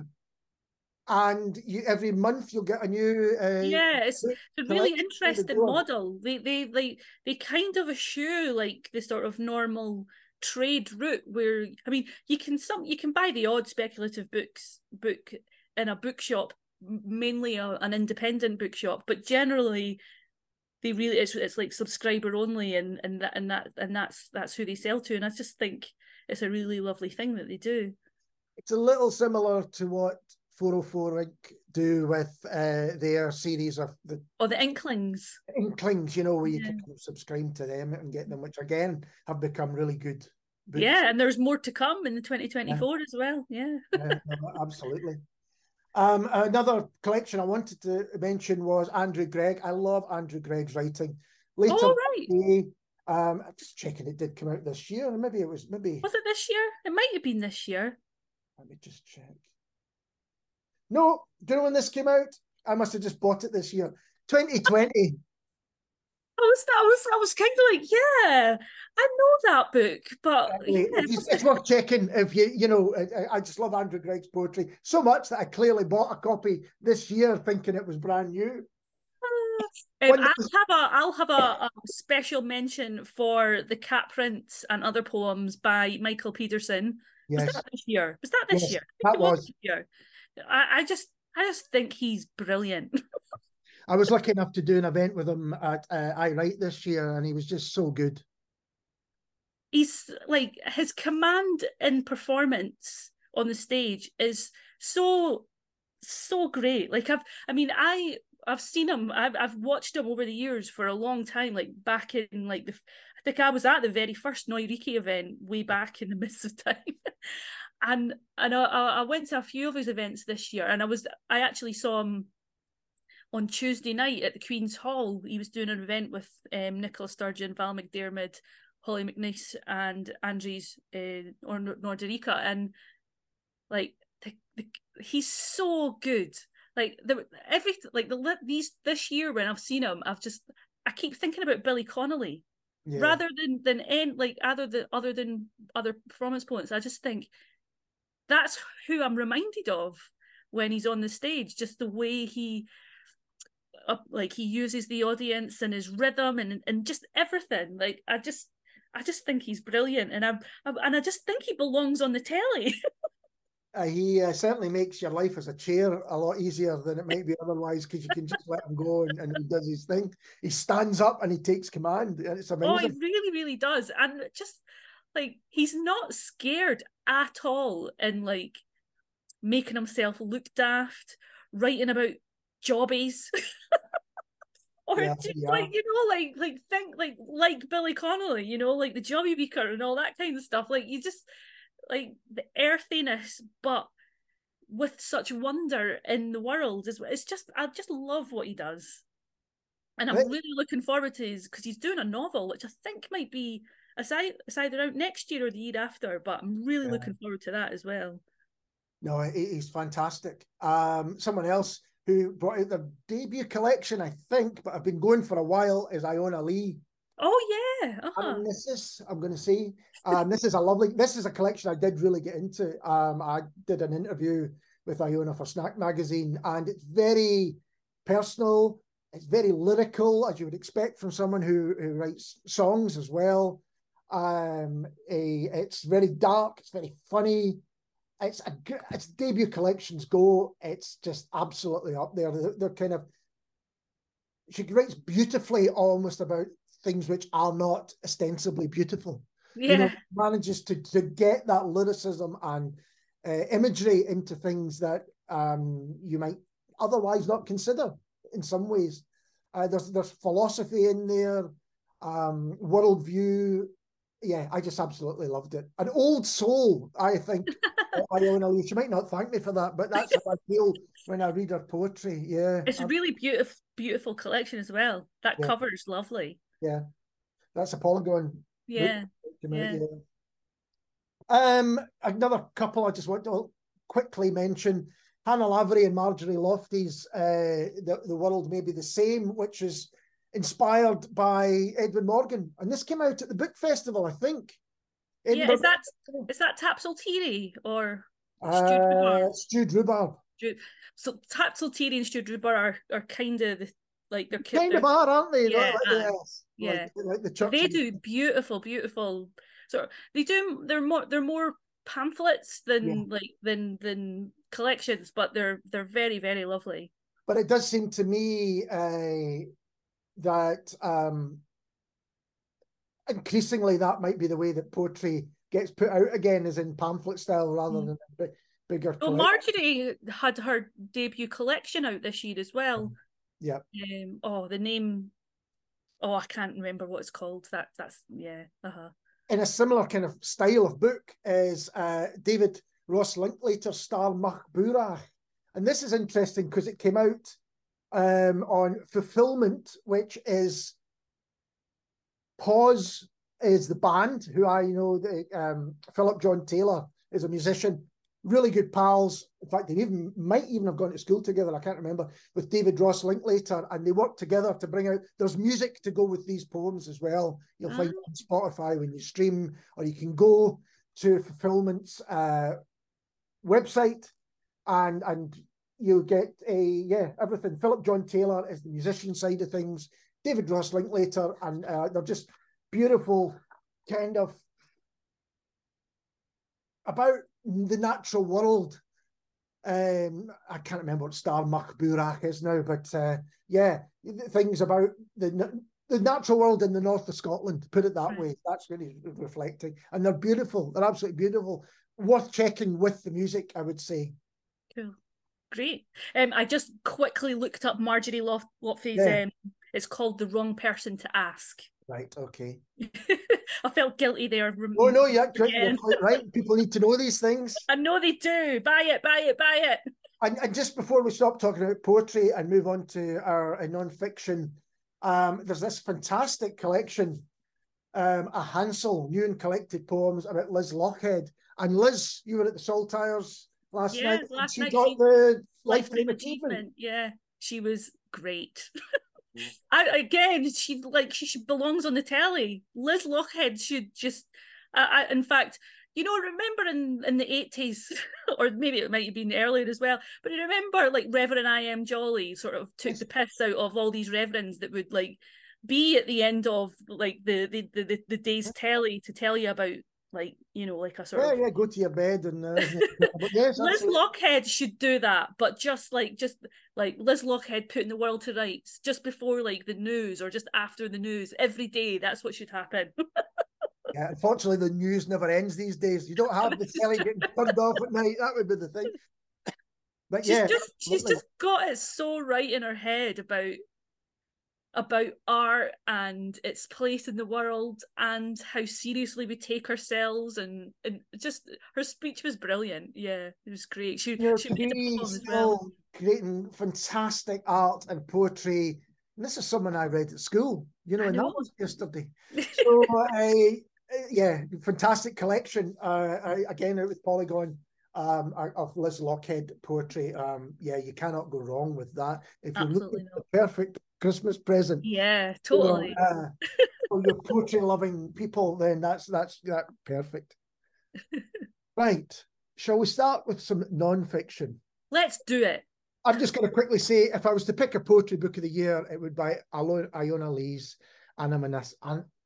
A: and you every month you'll get a new. Uh,
B: yeah, it's a really interesting model. They they they they kind of eschew like the sort of normal trade route where, I mean, you can some you can buy the odd speculative books book in a bookshop, mainly a, an independent bookshop, but generally they really it's it's like subscriber only, and and that and that and that's that's who they sell to. And I just think it's a really lovely thing that they do.
A: It's a little similar to what four oh four Ink do with uh, their series of the
B: or the Inklings.
A: Inklings, you know, where you yeah. can subscribe to them and get them, which again have become really good books.
B: Yeah, and there's more to come in the twenty twenty-four yeah. as well. Yeah,
A: yeah absolutely. Um, another collection I wanted to mention was Andrew Gregg. I love Andrew Gregg's writing. Later,
B: oh, right.
A: Today, um, I'm just checking it did come out this year. Maybe it was, maybe.
B: Was it this year? It might have been this year.
A: Let me just check. No, do you know when this came out? I must have just bought it this year. twenty twenty.
B: I was, I was, I was kind of like, yeah, I know that book, but
A: yeah,
B: yeah,
A: it's, it's worth checking if you, you know, I, I just love Andrew Gregg's poetry so much that I clearly bought a copy this year thinking it was brand new.
B: Uh, um, I'll have a, I'll have a, a special mention for the cat prints and other poems by Michael Pedersen.
A: Yes.
B: Was that this year? Was that this
A: yes,
B: year?
A: That was.
B: was this year. I, I just, I just think he's brilliant.
A: I was lucky enough to do an event with him at uh, I Write this year, and he was just so good.
B: He's like, his command in performance on the stage is so, so great. Like I've, I mean, I, I've seen him, I've, I've watched him over the years for a long time, like back in like the, I think I was at the very first Noiriki event way back in the midst of time. and and I, I went to a few of his events this year, and I was, I actually saw him on Tuesday night at the Queen's Hall. He was doing an event with um, Nicola Sturgeon, Val McDermid, Holly McNice, and Andres uh, or Norderica, and like the, the, he's so good. Like the every like the these this year when I've seen him, I've just I keep thinking about Billy Connolly.
A: Yeah.
B: Rather than than end like other than other than other performance points, I just think that's who I'm reminded of when he's on the stage. Just the way he, uh, like he uses the audience and his rhythm and and just everything. Like I just I just think he's brilliant, and I, I and I just think he belongs on the telly.
A: Uh, he uh, certainly makes your life as a chair a lot easier than it might be otherwise, because you can just let him go and, and he does his thing. He stands up and he takes command. It's amazing.
B: Oh, he really, really does. And just like he's not scared at all in like making himself look daft, writing about jobbies. Or
A: yeah,
B: just
A: yeah.
B: like, you know, like like think like like Billy Connolly, you know, like the Jobby Beaker and all that kind of stuff. Like you just like the earthiness, but with such wonder in the world is it's just I just love what he does. And I'm
A: Right.
B: really looking forward to his because he's doing a novel, which I think might be aside it's either out next year or the year after, but I'm really
A: Yeah.
B: looking forward to that as well.
A: No, he, he's fantastic. Um, someone else who brought out their debut collection, I think, but I've been going for a while, is Iona Lee.
B: Oh yeah. Uh-huh.
A: And this is, I'm going to say, um, this is a lovely, this is a collection I did really get into. Um, I did an interview with Iona for Snack Magazine, and it's very personal. It's very lyrical, as you would expect from someone who, who writes songs as well. Um, a, it's very dark. It's very funny. It's a its debut collections go. It's just absolutely up there. They're, they're kind of, she writes beautifully almost about things which are not ostensibly beautiful.
B: Yeah.
A: You know, manages to to get that lyricism and uh, imagery into things that um, you might otherwise not consider in some ways. Uh, there's there's philosophy in there, um, worldview. Yeah, I just absolutely loved it. An old soul, I think. Iona Lee. She might not thank me for that, but that's how I feel when I read her poetry. Yeah,
B: It's a really beautiful, beautiful collection as well. That
A: yeah.
B: cover's lovely.
A: Yeah, that's a Polygon.
B: Yeah,
A: yeah.
B: yeah.
A: Um, another couple I just want to quickly mention: Hannah Lavery and Marjorie Lofty's uh, the, the World May Be the Same, which is inspired by Edwin Morgan. And this came out at the book festival, I think.
B: Edinburgh. Yeah, is that is that Tapsell Teary or
A: Stewed uh, Rhubarb? Stewed Rhubarb.
B: So Tapsell Teary and Stewed Rhubarb are, are kind of the, like they're
A: kind of are, aren't they?
B: Yeah,
A: like,
B: uh,
A: yeah.
B: Like,
A: like the church.
B: They do beautiful, beautiful. So they do. They're more. They're more pamphlets than yeah. like than than collections, but they're they're very very lovely.
A: But it does seem to me uh, that um, increasingly that might be the way that poetry gets put out again, is in pamphlet style rather mm. than big, bigger.
B: Well, Marjorie had her debut collection out this year as well.
A: Yeah.
B: Um, oh, the name. Oh, I can't remember what it's called. That that's yeah. Uh-huh.
A: In a similar kind of style of book is uh, David Ross Linklater's Star Mach Burach. And this is interesting because it came out um, on Fulfillment, which is Pause is the band, who I know, the, um, Philip John Taylor is a musician, really good pals. In fact, they even might even have gone to school together, I can't remember, with David Ross Linklater, and they worked together to bring out, there's music to go with these poems as well. You'll mm. find it on Spotify when you stream, or you can go to Fulfillment's uh, website and and you'll get a, yeah, everything. Philip John Taylor is the musician side of things, David Ross Linklater, and uh, they're just beautiful, kind of about the natural world. Um, I can't remember what Star Mach Burach is now, but uh, yeah, things about the the natural world in the north of Scotland, put it that right. way. That's really reflecting. And they're beautiful. They're absolutely beautiful. Worth checking with the music, I would say.
B: Cool. Great. Um, I just quickly looked up Marjorie Lof- Lofty's. Yeah. Um, it's called The Wrong Person to Ask.
A: Right, okay.
B: I felt guilty there.
A: Oh, no, you're, you're quite right. People need to know these things.
B: I know they do. Buy it, buy it, buy it.
A: And, and just before we stop talking about poetry and move on to our uh, non-fiction, um, there's this fantastic collection, um, a Hansel, new and collected poems about Liz Lochhead. And Liz, you were at the Saltires last
B: yeah,
A: night.
B: Last
A: she
B: night
A: got
B: she,
A: the Lifetime,
B: Lifetime
A: Achievement.
B: Achievement. Yeah, she was great. I, again, she like she should belongs on the telly. Liz Lockhead should just. I, I, in fact, you know, remember in in the eighties, or maybe it might have been earlier as well. But I remember like Reverend I M Jolly sort of took the piss out of all these reverends that would like be at the end of like the the the, the day's telly to tell you about. Like, you know, like a sort
A: yeah,
B: of...
A: yeah, go to your bed and uh, but yes,
B: Liz
A: absolutely.
B: Lockhead should do that, but just like just like Liz Lockhead putting the world to rights just before like the news or just after the news every day. That's what should happen.
A: Yeah, unfortunately, the news never ends these days. You don't have the telly getting turned off at night. That would be the thing. But
B: she's
A: yeah,
B: just she's just got it so right in her head about about art and its place in the world and how seriously we take ourselves, and, and just her speech was brilliant. Yeah, it was great. She,
A: you know,
B: she
A: to
B: made the
A: be
B: poem as
A: still
B: well.
A: creating fantastic art and poetry. And this is someone I read at school, you know,
B: I
A: and
B: know.
A: that was yesterday. So, uh, yeah, fantastic collection. Uh, I, again, out with Polygon um, of Liz Lockhead poetry. Um, yeah, you cannot go wrong with that. If you're
B: Absolutely
A: looking
B: not.
A: for the perfect Christmas present,
B: Yeah,
A: you know,
B: totally.
A: uh, for your poetry loving people, then that's that's that perfect. Right. Shall we start with some non-fiction?
B: Let's do it.
A: I'm just going to quickly say, if I was to pick a poetry book of the year, it would be Iona Lee's Anamnesis.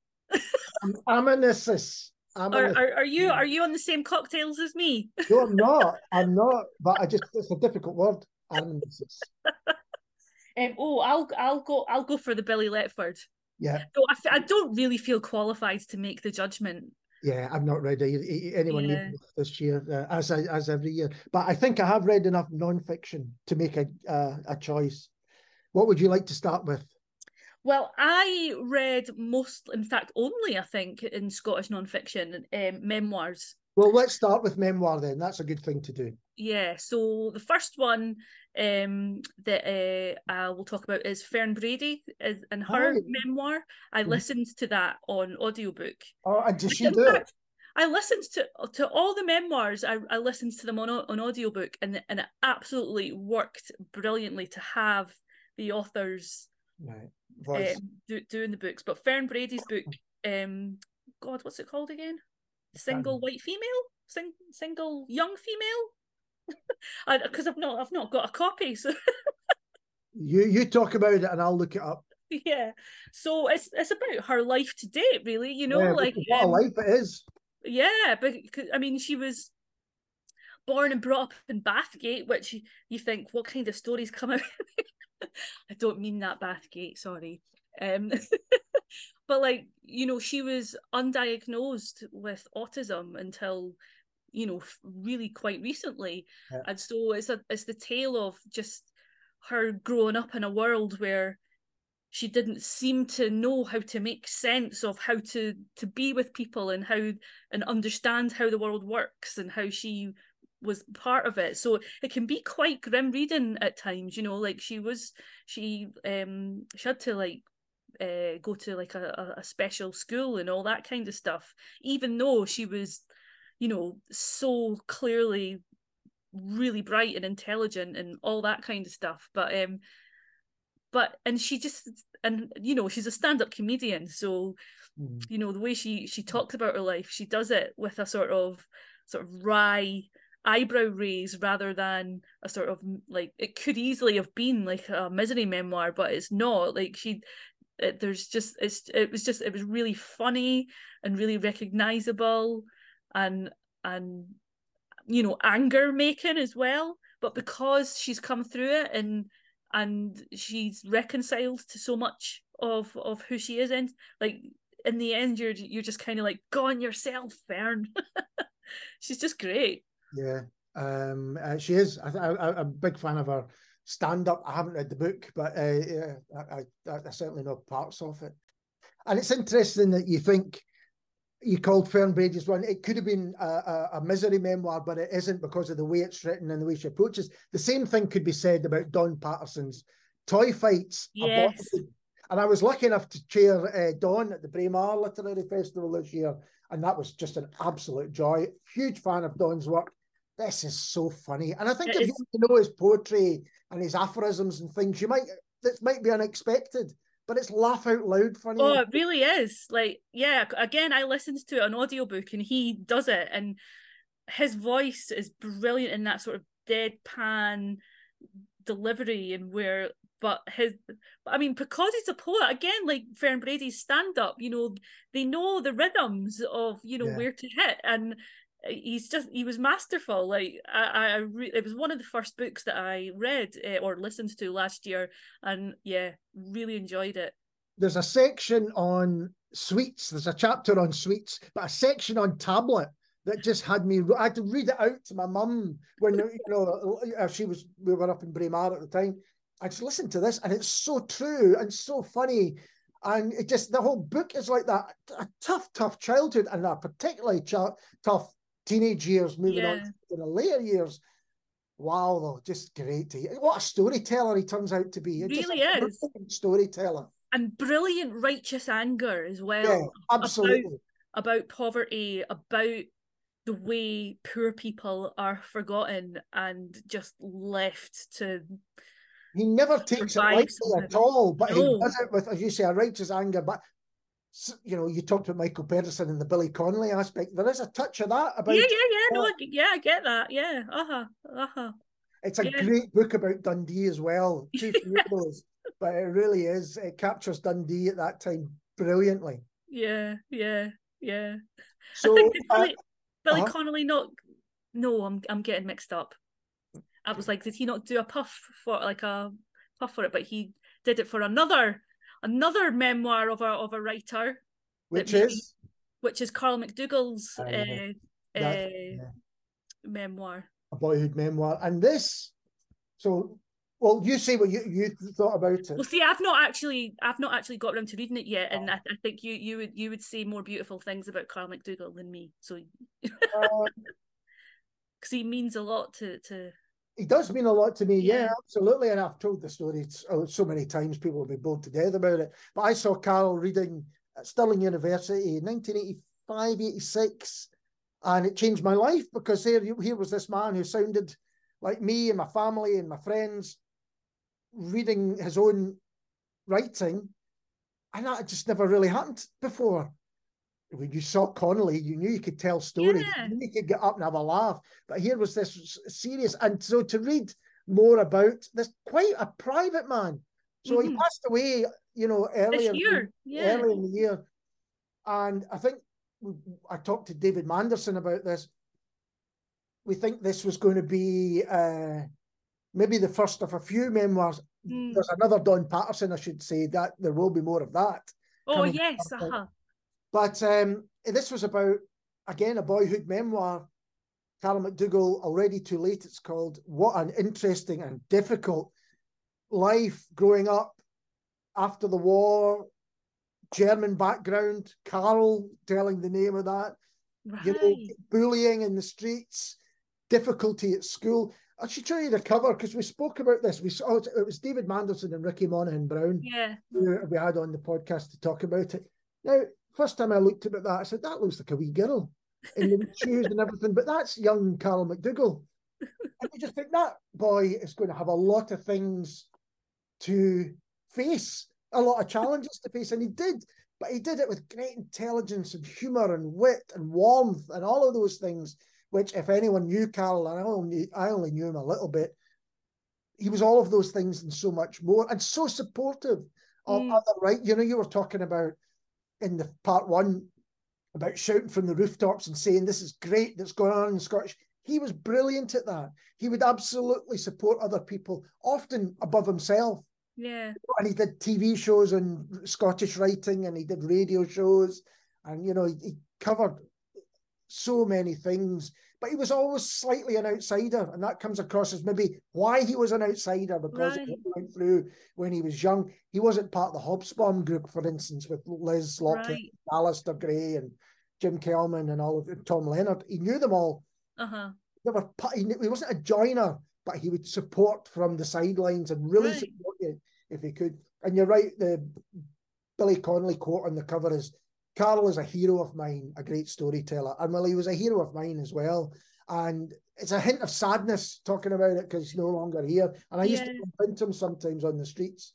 A: Amnesis.
B: Are, are are you are you on the same cocktails as me?
A: No, I'm not. I'm not. But I just it's a difficult word. Amnesis.
B: Um, oh, I'll I'll go I'll go for the Billy Letford.
A: Yeah.
B: So I, I don't really feel qualified to make the judgment.
A: Yeah, I've not read anyone
B: Yeah.
A: this year, uh, as as every year. But I think I have read enough non-fiction to make a uh, a choice. What would you like to start with?
B: Well, I read most, in fact, only I think in Scottish non-fiction um, memoirs.
A: Well, let's start with memoir then. That's a good thing to do.
B: Yeah. So the first one um, that uh, I will talk about is Fern Brady is, and her
A: Hi.
B: memoir. I listened to that on audiobook.
A: Oh, and did she
B: in
A: do
B: fact,
A: it?
B: I listened to to all the memoirs. I, I listened to them on on audiobook, and and it absolutely worked brilliantly to have the authors
A: Right. Voice.
B: um, do, doing the books. But Fern Brady's book, um, God, what's it called again? Single white female, Sing, single young female. Because I've not I've not got a copy, so
A: you you talk about it and I'll look it up.
B: yeah. So it's it's about her life to date, really. You know,
A: Yeah,
B: like
A: what
B: um,
A: a life it is.
B: Yeah, but I mean, she was born and brought up in Bathgate, which you think, what kind of stories come out? I don't mean that Bathgate, sorry. Um, but like, you know, she was undiagnosed with autism until, you know, really quite recently. Yeah. And so it's a it's the tale of just her growing up in a world where she didn't seem to know how to make sense of how to to be with people and how and understand how the world works and how she was part of it. So it can be quite grim reading at times, you know, like she was she um she had to like uh go to like a, a special school and all that kind of stuff, even though she was, you know, so clearly really bright and intelligent and all that kind of stuff. But um but and she just and you know she's a stand-up comedian, so mm. you know the way she she talks about her life, she does it with a sort of sort of wry eyebrow raise rather than a sort of like, it could easily have been like a misery memoir, but it's not. Like she it, there's just it's it was just it was really funny and really recognizable and and you know anger making as well, but because she's come through it and and she's reconciled to so much of of who she is, and like in the end you're you're just kind of like, go on yourself, Fern. She's just great.
A: Yeah, um uh, she is. I, I, I'm a big fan of her stand-up. I haven't read the book, but uh, yeah, I, I, I certainly know parts of it. And it's interesting that you think you called Fern Brady's one, it could have been a, a, a misery memoir, but it isn't because of the way it's written and the way she approaches. The same thing could be said about Dawn Patterson's Toy Fights.
B: Yes.
A: And I was lucky enough to chair uh, Dawn at the Braemar Literary Festival this year, and that was just an absolute joy. Huge fan of Dawn's work. This is so funny. And I think it if is... you want to know his poetry and his aphorisms and things, you might that might be unexpected, but it's laugh out loud funny.
B: Oh, it really is. Like, yeah, again, I listened to an audiobook and he does it, and his voice is brilliant in that sort of deadpan delivery, and where but his I mean, because he's a poet, again, like Fern Brady's stand-up, you know, they know the rhythms of, you know, yeah. where to hit, and he's just he was masterful. Like I, I re- it was one of the first books that I read uh, or listened to last year, and yeah, really enjoyed it.
A: There's a section on sweets, there's a chapter on sweets, but a section on tablet that just had me, I had to read it out to my mum when, you know, she was, we were up in Braemar at the time. I just listened to this and it's so true and so funny. And it just, the whole book is like that, a tough, tough childhood and a particularly ch- tough teenage years moving yeah. on to the later years. Wow, though, just great to hear. What a storyteller he turns out to be.
B: Really
A: just a
B: is.
A: Storyteller.
B: And brilliant righteous anger as well.
A: Yeah, absolutely.
B: About, about poverty, about the way poor people are forgotten and just left to.
A: He never takes it lightly at all, but no. he does it with, as you say, a righteous anger. But you know, you talked about Michael Pedersen and the Billy Connolly aspect. There is a touch of that about.
B: Yeah, yeah, yeah. No, yeah, I get that. Yeah, uh huh, uh huh.
A: It's a
B: yeah.
A: great book about Dundee as well. Two those, but it really is. It captures Dundee at that time brilliantly.
B: Yeah, yeah, yeah.
A: So
B: I think Billy,
A: uh,
B: Billy
A: uh-huh.
B: Connolly not. No, I'm I'm getting mixed up. I was like, did he not do a puff for like a puff for it? But he did it for another another memoir of a of a writer,
A: which
B: maybe,
A: is
B: which is Carl McDougall's
A: uh,
B: uh,
A: that,
B: uh,
A: yeah.
B: memoir,
A: a boyhood memoir, and this. So, well, you say what you, you thought about it.
B: Well, see, I've not actually, I've not actually got around to reading it yet, and oh. I, I think you, you would, you would say more beautiful things about Carl McDougall than me. So, because um, he means a lot to, to.
A: He does mean a lot to me, yeah,
B: yeah
A: absolutely. And I've told the story so many times, people will be bored to death about it. But I saw Carl reading at Stirling University in nineteen eighty-five, eighty-six, and it changed my life because here, here was this man who sounded like me and my family and my friends, reading his own writing, and that just never really happened before. When you saw Connolly, you knew you could tell stories,
B: yeah.
A: you knew you could get up and have a laugh. But here was this serious, and so to read more about this, quite a private man. So mm-hmm. he passed away, you know, earlier,
B: this year.
A: In,
B: yeah.
A: early in the year, and I think I talked to David Manderson about this. We think this was going to be uh, maybe the first of a few memoirs. Mm. There's another Don Patterson, I should say, that there will be more of that.
B: Oh, yes. Uh-huh.
A: But um, this was about, again, a boyhood memoir. Carl McDougall, Already Too Late, it's called. What an interesting and difficult life growing up after the war, German background, Carl telling the name of that,
B: right.
A: you know, bullying in the streets, difficulty at school. I should try to cover, because we spoke about this. We saw it was David Manderson and Ricky Monaghan Brown
B: yeah.
A: who we had on the podcast to talk about it. Now, first time I looked at that, I said, that looks like a wee girl in the shoes and everything, but that's young Carl McDougall. And you just think that boy is going to have a lot of things to face, a lot of challenges to face, and he did, but he did it with great intelligence and humour and wit and warmth and all of those things, which if anyone knew Carl, and I only, I only knew him a little bit, he was all of those things and so much more, and so supportive of mm. other, right? You know, you were talking about in the part one about shouting from the rooftops and saying this is great that's going on in Scottish. He was brilliant at that. He would absolutely support other people, often above himself.
B: Yeah.
A: And he did T V shows on Scottish writing, and he did radio shows, and you know, he, he covered so many things, but he was always slightly an outsider, and that comes across as maybe why he was an outsider, because right. of what he went through when he was young. He wasn't part of the Hobsbawm group, for instance, with Liz Locklear, right. Alistair Gray and Jim Kelman and all of it, Tom Leonard. He knew them all.
B: Uh-huh.
A: They were, he, he wasn't a joiner, but he would support from the sidelines and really right. support you if he could. And you're right, the Billy Connolly quote on the cover is, Carl is a hero of mine, a great storyteller. And well, he was a hero of mine as well. And it's a hint of sadness talking about it because he's no longer here. And I used yeah. to bump into him sometimes on the streets.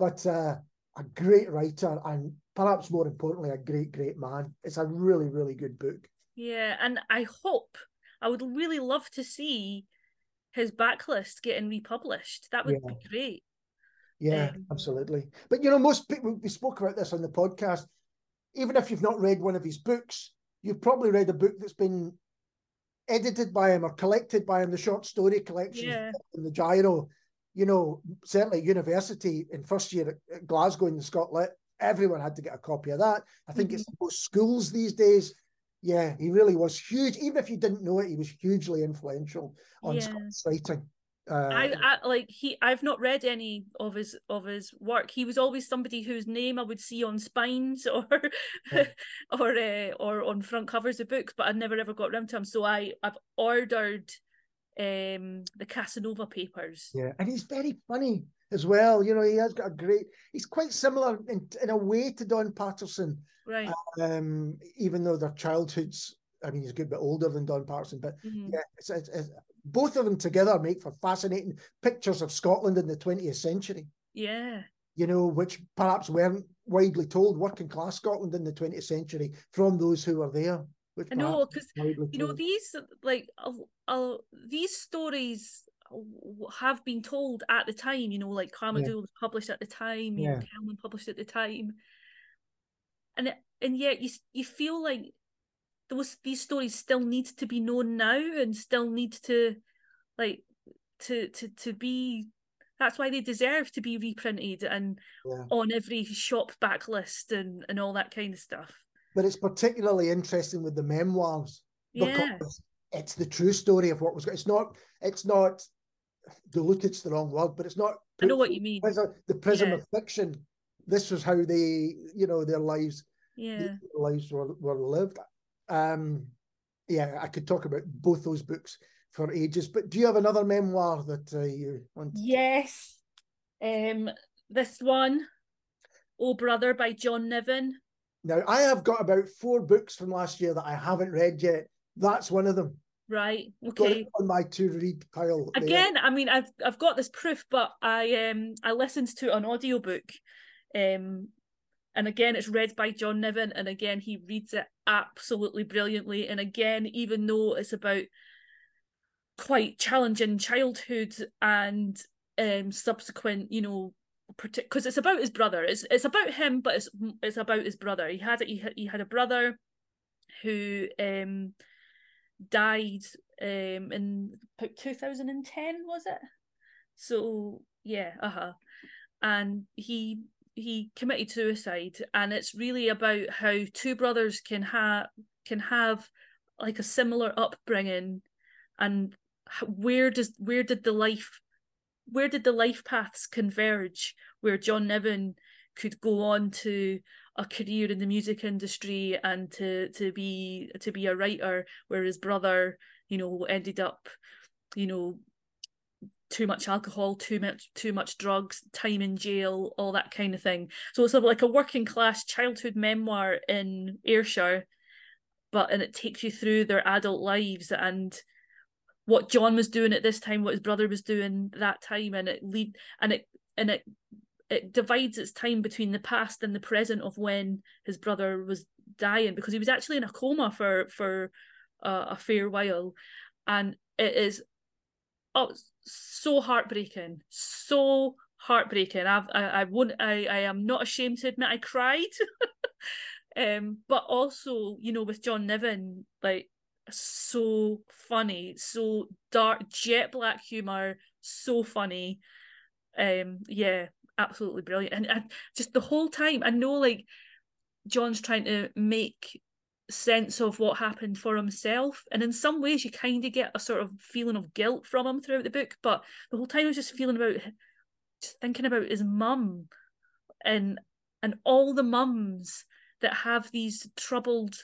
A: but uh, a great writer, and perhaps more importantly, a great, great man. It's a really, really good book.
B: Yeah, and I hope, I would really love to see his backlist getting republished. That would
A: Yeah.
B: be great.
A: Yeah,
B: Um,
A: absolutely. But you know, most people, we spoke about this on the podcast, even if you've not read one of his books, you've probably read a book that's been edited by him or collected by him, the short story collections
B: yeah.
A: in the Gyro. You know, certainly at university in first year at, at Glasgow in the Scotland, everyone had to get a copy of that. I think mm-hmm. it's most schools these days. Yeah, he really was huge. Even if you didn't know it, he was hugely influential on
B: yeah.
A: Scottish writing. Uh,
B: I, I like he I've not read any of his of his work. He was always somebody whose name I would see on spines or yeah. or uh, or on front covers of books, but I never ever got around to him. So I I've ordered um the Casanova Papers.
A: Yeah, and he's very funny as well. You know, he has got a great. He's quite similar in in a way to Don Patterson,
B: right?
A: Um, even though their childhoods. I mean, he's a good bit older than Don Patterson, but mm-hmm. yeah, it's, it's, it's, both of them together make for fascinating pictures of Scotland in the twentieth century.
B: Yeah.
A: You know, which perhaps weren't widely told, working class Scotland in the twentieth century from those who were there. Which
B: I know, because, you know, these, like, uh, uh, these stories have been told at the time, you know, like Carl McDougall yeah. was published at the time, you yeah. know, Kelman published at the time. And it, and yet you, you feel like those these stories still need to be known now and still need to like to to to be that's why they deserve to be reprinted and yeah. on every shop backlist and and all that kind of stuff.
A: But it's particularly interesting with the memoirs because
B: yeah.
A: it's the true story of what was going. It's not it's not diluted's the wrong word, but it's not
B: I know what you mean.
A: The prism
B: yeah.
A: of fiction. This was how they, you know, their lives
B: yeah
A: their lives were, were lived. Um, yeah, I could talk about both those books for ages. But do you have another memoir that uh, you want?
B: Yes, um, this one, "Oh Brother" by John Niven.
A: Now, I have got about four books from last year that I haven't read yet. That's one of them.
B: Right. Okay.
A: On my to-read pile.
B: Again, there. I mean, I've I've got this proof, but I um I listened to an audiobook, um. And again, it's read by John Niven, and again, he reads it absolutely brilliantly. And again, even though it's about quite challenging childhood and um, subsequent, you know, because it's about his brother. It's it's about him, but it's it's about his brother. He had he had, he had a brother who um, died um, in two thousand ten, was it? So yeah, uh huh, and he. he committed suicide, and it's really about how two brothers can have can have like a similar upbringing, and where does where did the life where did the life paths converge, where John Niven could go on to a career in the music industry and to to be to be a writer, where his brother, you know, ended up, you know, too much alcohol, too much too much drugs, time in jail, all that kind of thing. So it's like a working class childhood memoir in Ayrshire, but and it takes you through their adult lives and what John was doing at this time, what his brother was doing that time, and it lead and it and it it divides its time between the past and the present of when his brother was dying, because he was actually in a coma for for uh, a fair while, and it is oh so heartbreaking, so heartbreaking. I've, I I won't I I am not ashamed to admit I cried. um, but also, you know, with John Niven, like, so funny, so dark, jet black humor, so funny. Um, yeah, absolutely brilliant. And I, just the whole time, I know, like, John's trying to make sense of what happened for himself, and in some ways you kind of get a sort of feeling of guilt from him throughout the book, but the whole time I was just feeling about just thinking about his mum and and all the mums that have these troubled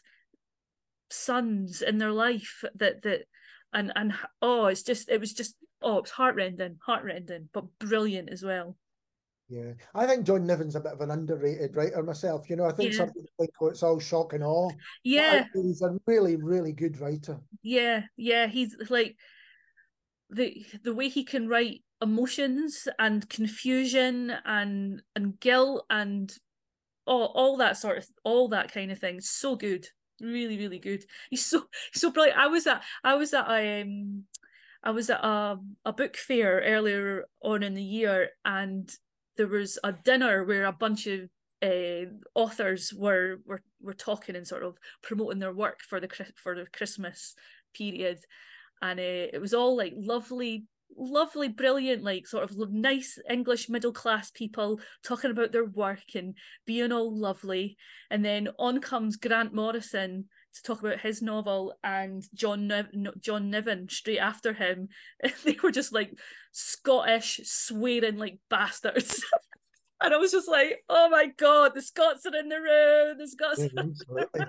B: sons in their life that that and and oh it's just it was just oh it was heartrending heartrending but brilliant as well.
A: Yeah, I think John Niven's a bit of an underrated writer myself. You know, I think yeah. some people think, oh, it's all shock and awe.
B: Yeah.
A: He's a really, really good writer.
B: Yeah, yeah. He's like, the the way he can write emotions and confusion and and guilt and all all that sort of all that kind of thing. So good, really, really good. He's so so brilliant. I was at I was at a um, I was at a a book fair earlier on in the year, and there was a dinner where a bunch of uh, authors were were were talking and sort of promoting their work for the for the Christmas period, and uh, it was all like lovely lovely brilliant like sort of nice English middle class people talking about their work and being all lovely, and then on comes Grant Morrison to talk about his novel, and John Niven, John Niven straight after him. They were just like Scottish swearing like bastards. And I was just like, oh my god, the Scots are in the room, the Scots.
A: Absolutely.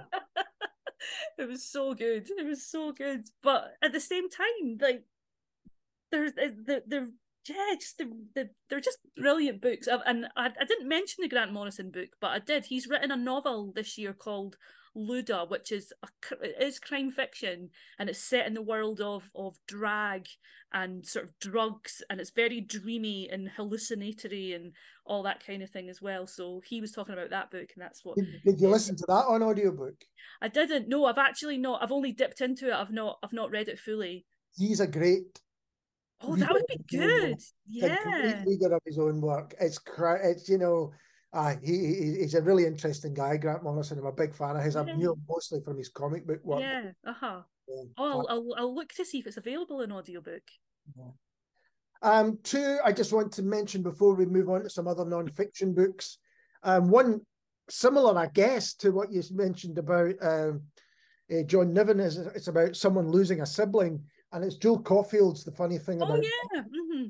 B: It was so good. It was so good. But at the same time, like, there's they're, they're yeah, just they're, they're just brilliant books. And I, I didn't mention the Grant Morrison book, but I did. He's written a novel this year called Luda, which is a, it is crime fiction, and it's set in the world of of drag and sort of drugs, and it's very dreamy and hallucinatory and all that kind of thing as well. So he was talking about that book, and that's what.
A: Did, did you uh, listen to that on audiobook?
B: I didn't. No, I've actually not. I've only dipped into it. I've not. I've not read it fully.
A: He's a great.
B: Oh, that would be good. Yeah.
A: A great reader of his own work. It's it's you know. Uh, he, he's a really interesting guy, Grant Morrison. I'm a big fan of his. Yeah. I've known mostly from his comic book work.
B: Yeah, uh-huh. Yeah. Oh, I'll, I'll, I'll look to see if it's available in audiobook.
A: Yeah. Um, two, I just want to mention before we move on to some other non-fiction books. Um, one similar, I guess, to what you mentioned about um, uh, John Niven, is it's about someone losing a sibling, and it's Joe Caulfield's The Funny Thing About
B: Oh, yeah. Mm-hmm.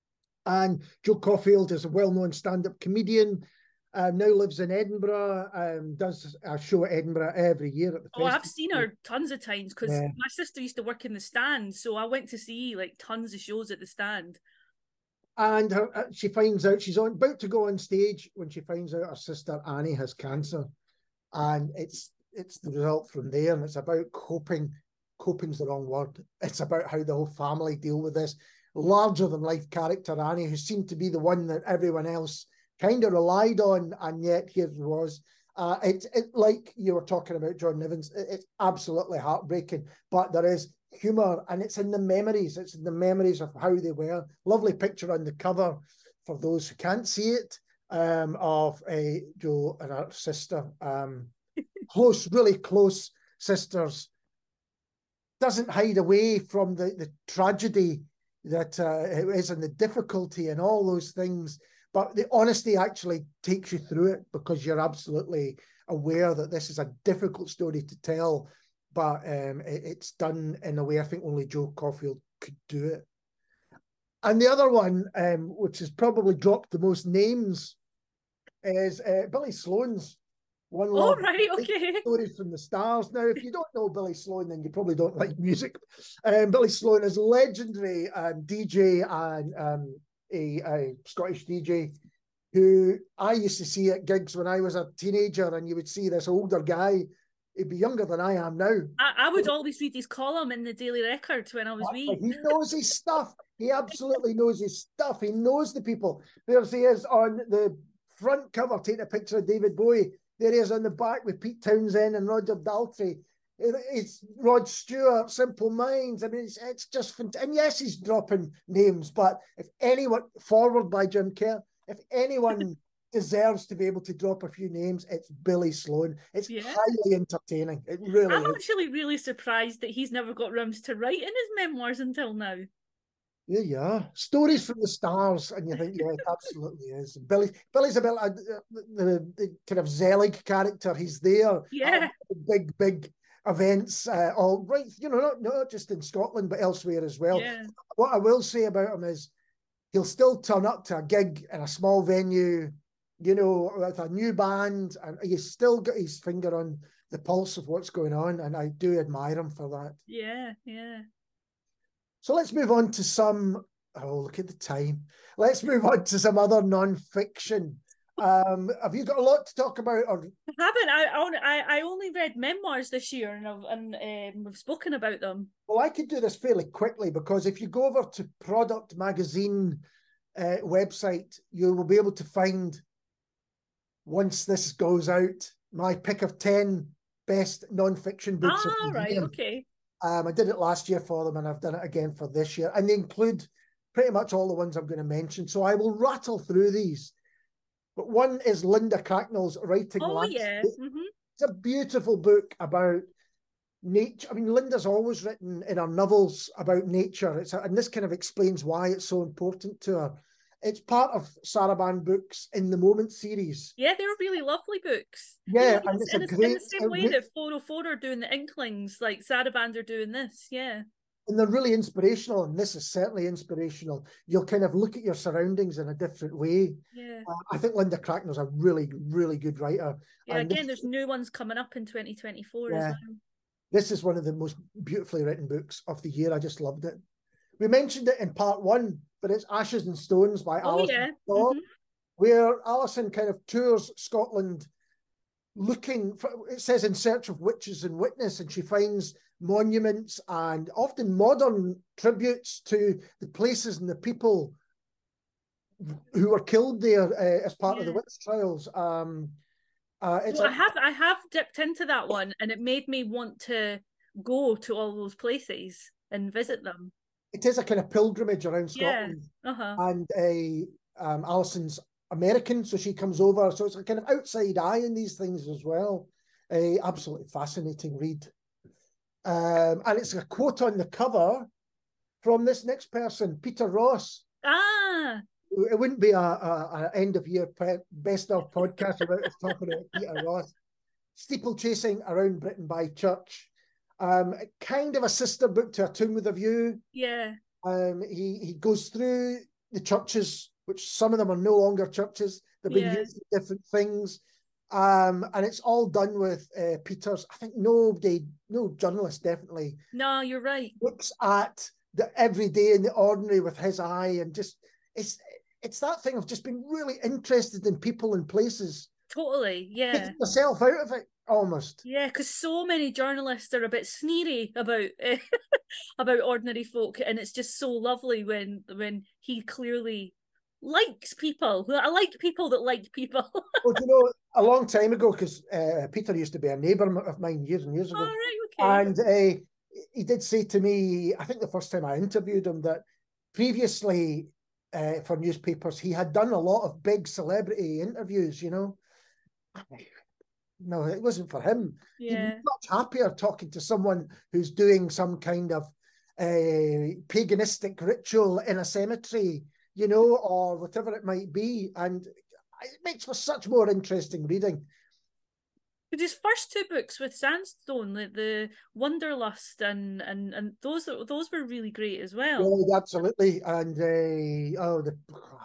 A: And Joe Caulfield is a well-known stand-up comedian. Um, now lives in Edinburgh, um, does a show at Edinburgh every year at the
B: Oh, festival. I've seen her tons of times because yeah. my sister used to work in the stand, so I went to see like tons of shows at the stand.
A: And her, she finds out she's on, about to go on stage when she finds out her sister Annie has cancer, and it's it's the result from there, and it's about coping. Coping's the wrong word. It's about how the whole family deal with this larger than life character Annie, who seemed to be the one that everyone else kind of relied on, and yet here was. Uh, it's it, like you were talking about John Nivens, it, it's absolutely heartbreaking, but there is humour, and it's in the memories. It's in the memories of how they were. Lovely picture on the cover for those who can't see it, um, of uh, Joe and her sister, um, close, really close sisters. Doesn't hide away from the, the tragedy that uh, it is and the difficulty and all those things. But the honesty actually takes you through it, because you're absolutely aware that this is a difficult story to tell, but um, it, it's done in a way I think only Joe Caulfield could do it. And the other one, um, which has probably dropped the most names, is uh, Billy Sloane's One Love.
B: Oh, right, okay.
A: Stories from the Stars. Now, if you don't know Billy Sloane, then you probably don't like music. Um, Billy Sloane is legendary um, D J and um, a, a Scottish D J who I used to see at gigs when I was a teenager, and you would see this older guy. He'd be younger than I am now.
B: I, I would always read his column in the Daily Record when I was wee.
A: He knows his stuff. He absolutely knows his stuff. He knows the people. There he is on the front cover, taking a picture of David Bowie. There he is on the back with Pete Townsend and Roger Daltrey. It's Rod Stewart, Simple Minds. I mean, it's, it's just fantastic. And yes, he's dropping names, but if anyone, forward by Jim Kerr, if anyone deserves to be able to drop a few names, it's Billy Sloane. It's yeah. highly entertaining. It really
B: I'm
A: is.
B: actually really surprised that he's never got round to writing his memoirs until now.
A: Yeah, yeah. Stories from the Stars, and you think, yeah, it absolutely is. Billy, Billy's a bit like the, the, the kind of Zelig character. He's there.
B: Yeah.
A: Big, big events, uh, all right, you know, not, not just in Scotland, but elsewhere as well.
B: Yeah.
A: What I will say about him is he'll still turn up to a gig in a small venue, you know, with a new band, and he's still got his finger on the pulse of what's going on, and I do admire him for that.
B: Yeah, yeah.
A: So let's move on to some, oh, look at the time. Let's move on to some other non-fiction. Um, have you got a lot to talk about? Or
B: I haven't. I I I only read memoirs this year, and I've, and um, we've spoken about them.
A: well, I could do this fairly quickly because if you go over to Product Magazine uh, website, you will be able to find, once this goes out, my pick of ten best non-fiction books of
B: Ah,
A: the
B: right,
A: year.
B: okay.
A: Um, I did it last year for them, and I've done it again for this year, and they include pretty much all the ones I'm going to mention. So I will rattle through these. But one is Linda Cracknell's Writing
B: Oh
A: Landscape.
B: yeah. Mm-hmm.
A: It's a beautiful book about nature. I mean, Linda's always written in her novels about nature. It's a, and this kind of explains why it's so important to her. It's part of Saraban Books In the Moment series.
B: Yeah, they were really lovely books.
A: Yeah,
B: you know,
A: and it's
B: in,
A: a
B: the,
A: great,
B: in the same way
A: re-
B: that four oh four are doing the Inklings, like Saraband are doing this. Yeah.
A: and they're really inspirational, and this is certainly inspirational. You'll kind of look at your surroundings in a different way.
B: Yeah.
A: Uh, I think Linda Cracknell's a really, really good writer.
B: Yeah,
A: and
B: again,
A: this,
B: there's new ones coming up in twenty twenty-four
A: yeah,
B: as well.
A: This is one of the most beautifully written books of the year. I just loved it. We mentioned it in part one, but it's Ashes and Stones by
B: Oh,
A: Alison
B: yeah.
A: Shaw,
B: Mm-hmm.
A: where Alison kind of tours Scotland looking for, it says, in search of witches and witness, and she finds monuments and often modern tributes to the places and the people who were killed there uh, as part
B: Yeah.
A: of the witch trials. Um, uh, it's
B: Well,
A: a,
B: I have I have dipped into that one, and it made me want to go to all those places and visit them.
A: it is a kind of pilgrimage around
B: Yeah.
A: Scotland.
B: Uh-huh.
A: And a um, Alison's American, so she comes over. So it's a kind of outside eye in these things as well. A absolutely fascinating read. Um, and it's a quote on the cover from this next person, Peter Ross.
B: Ah.
A: It wouldn't be a, a, a end of year best of podcast without us talking about Peter Ross. Steeplechasing Around Britain by Church. Um, kind of a sister book to A Tomb with a View.
B: Yeah.
A: Um, he he goes through the churches, which some of them are no longer churches. They've been
B: Yeah.
A: used for different things. Um, and it's all done with uh, Peter's. I think nobody, no journalist definitely
B: No, you're right.
A: looks at the everyday and the ordinary with his eye, and just it's it's that thing of just being really interested in people and places,
B: Totally. Yeah.
A: taking yourself out of it almost.
B: Yeah, because so many journalists are a bit sneery about uh, about ordinary folk, and it's just so lovely when when he clearly likes people. I like people that like people.
A: Well, you know, a long time ago, because uh, Peter used to be a neighbour of mine years and years ago.
B: All right, okay.
A: And uh, he did say to me, I think the first time I interviewed him, that previously uh, for newspapers, he had done a lot of big celebrity interviews, you know. No, it wasn't for him.
B: Yeah.
A: He'd be much happier talking to someone who's doing some kind of uh, paganistic ritual in a cemetery, you know, or whatever it might be. And it makes for such more interesting reading.
B: But his first two books with Sandstone, the, the Wanderlust and and and those those were really great as well.
A: Yeah, absolutely. And uh, oh, the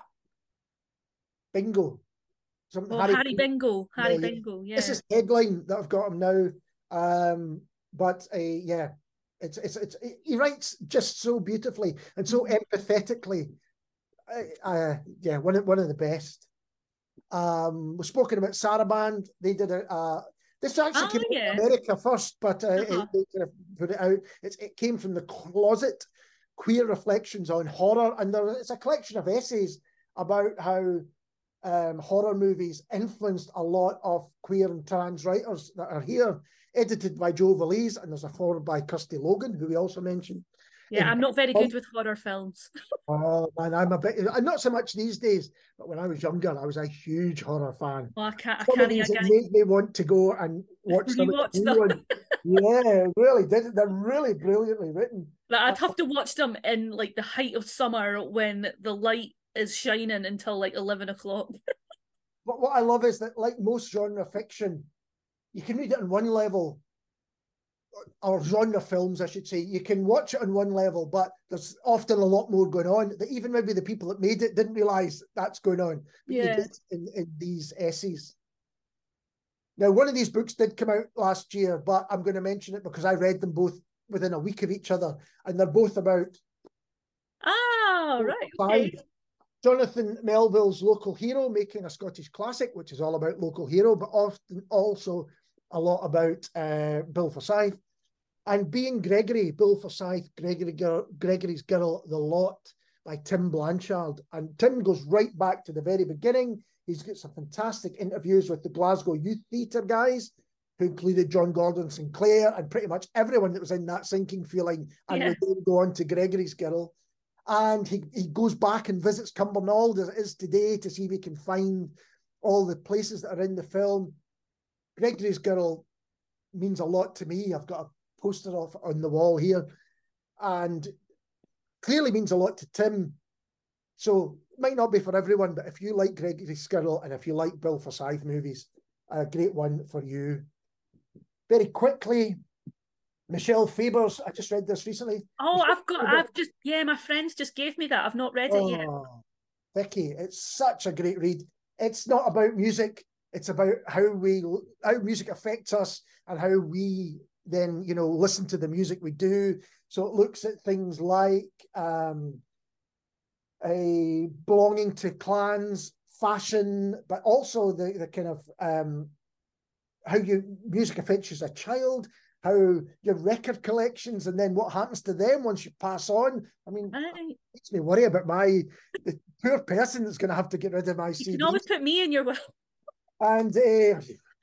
A: Bingo. Something
B: Oh,
A: Harry,
B: Harry Bingo, Harry
A: yeah, yeah.
B: Bingo, yeah.
A: This is headline that I've got him now. Um, but uh, yeah, it's, it's it's he writes just so beautifully and so empathetically. Uh, uh, yeah, one of one of the best. Um, we've spoken about Saraband. They did a uh, this actually
B: Oh,
A: came
B: yeah.
A: from America first, but uh,
B: Uh-huh.
A: it, they kind of put it out. It's, it came from the Closet: Queer Reflections on Horror, and there, it's a collection of essays about how um, horror movies influenced a lot of queer and trans writers that are here. Edited by Joe Valise, and there's a foreword by Kirsty Logan, who we also mentioned.
B: Yeah, I'm not very good with horror films.
A: Oh man, I'm a bit. I'm not so much these days, but when I was younger, I was a huge horror fan.
B: Well, I can't. I
A: Some of
B: can't.
A: these
B: I
A: it
B: can't
A: made me want to go and watch some of
B: rewatch
A: the new
B: them.
A: ones. Yeah, really did. They're really brilliantly written.
B: Like, I'd have to watch them in like the height of summer when the light is shining until like eleven o'clock.
A: But what I love is that, like most genre fiction, you can read it on one level, or genre films, I should say. You can watch it on one level, but there's often a lot more going on that even maybe the people that made it didn't realize that's going on. But
B: Yeah.
A: you get in, in these essays. Now, one of these books did come out last year, but I'm going to mention it because I read them both within a week of each other, and they're both about
B: Ah, right.
A: five.
B: Okay.
A: Jonathan Melville's Local Hero, making a Scottish classic, which is all about local hero, but often also a lot about uh, Bill Forsyth. And Being Gregory, Bill Forsyth, Gregory Girl, Gregory's Girl, The Lot by Tim Blanchard. And Tim goes right back to the very beginning. He's got some fantastic interviews with the Glasgow Youth Theatre guys, who included John Gordon Sinclair and pretty much everyone that was in That Sinking Feeling, and yeah. would then go on to Gregory's Girl. And he, he goes back and visits Cumbernauld as it is today to see if he can find all the places that are in the film. Gregory's Girl means a lot to me. I've got a poster of on the wall here, and clearly means a lot to Tim. So it might not be for everyone, but if you like Gregory's Girl and if you like Bill Forsyth movies, a great one for you. Very quickly, Michelle Faber's, I just read this recently.
B: Oh,
A: Michelle
B: I've got,
A: Faber.
B: I've just, yeah, my friends just gave me that. I've not read
A: oh,
B: it yet.
A: Vicky, it's such a great read. It's not about music. It's about how we, how music affects us and how we then, you know, listen to the music we do. So it looks at things like um, a belonging to clans, fashion, but also the, the kind of um, how your music affects you as a child, how your record collections, and then what happens to them once you pass on. I mean, right. It makes me worry about my the poor person that's going to have to get rid of my C Ds.
B: You can always put me in your will.
A: And uh,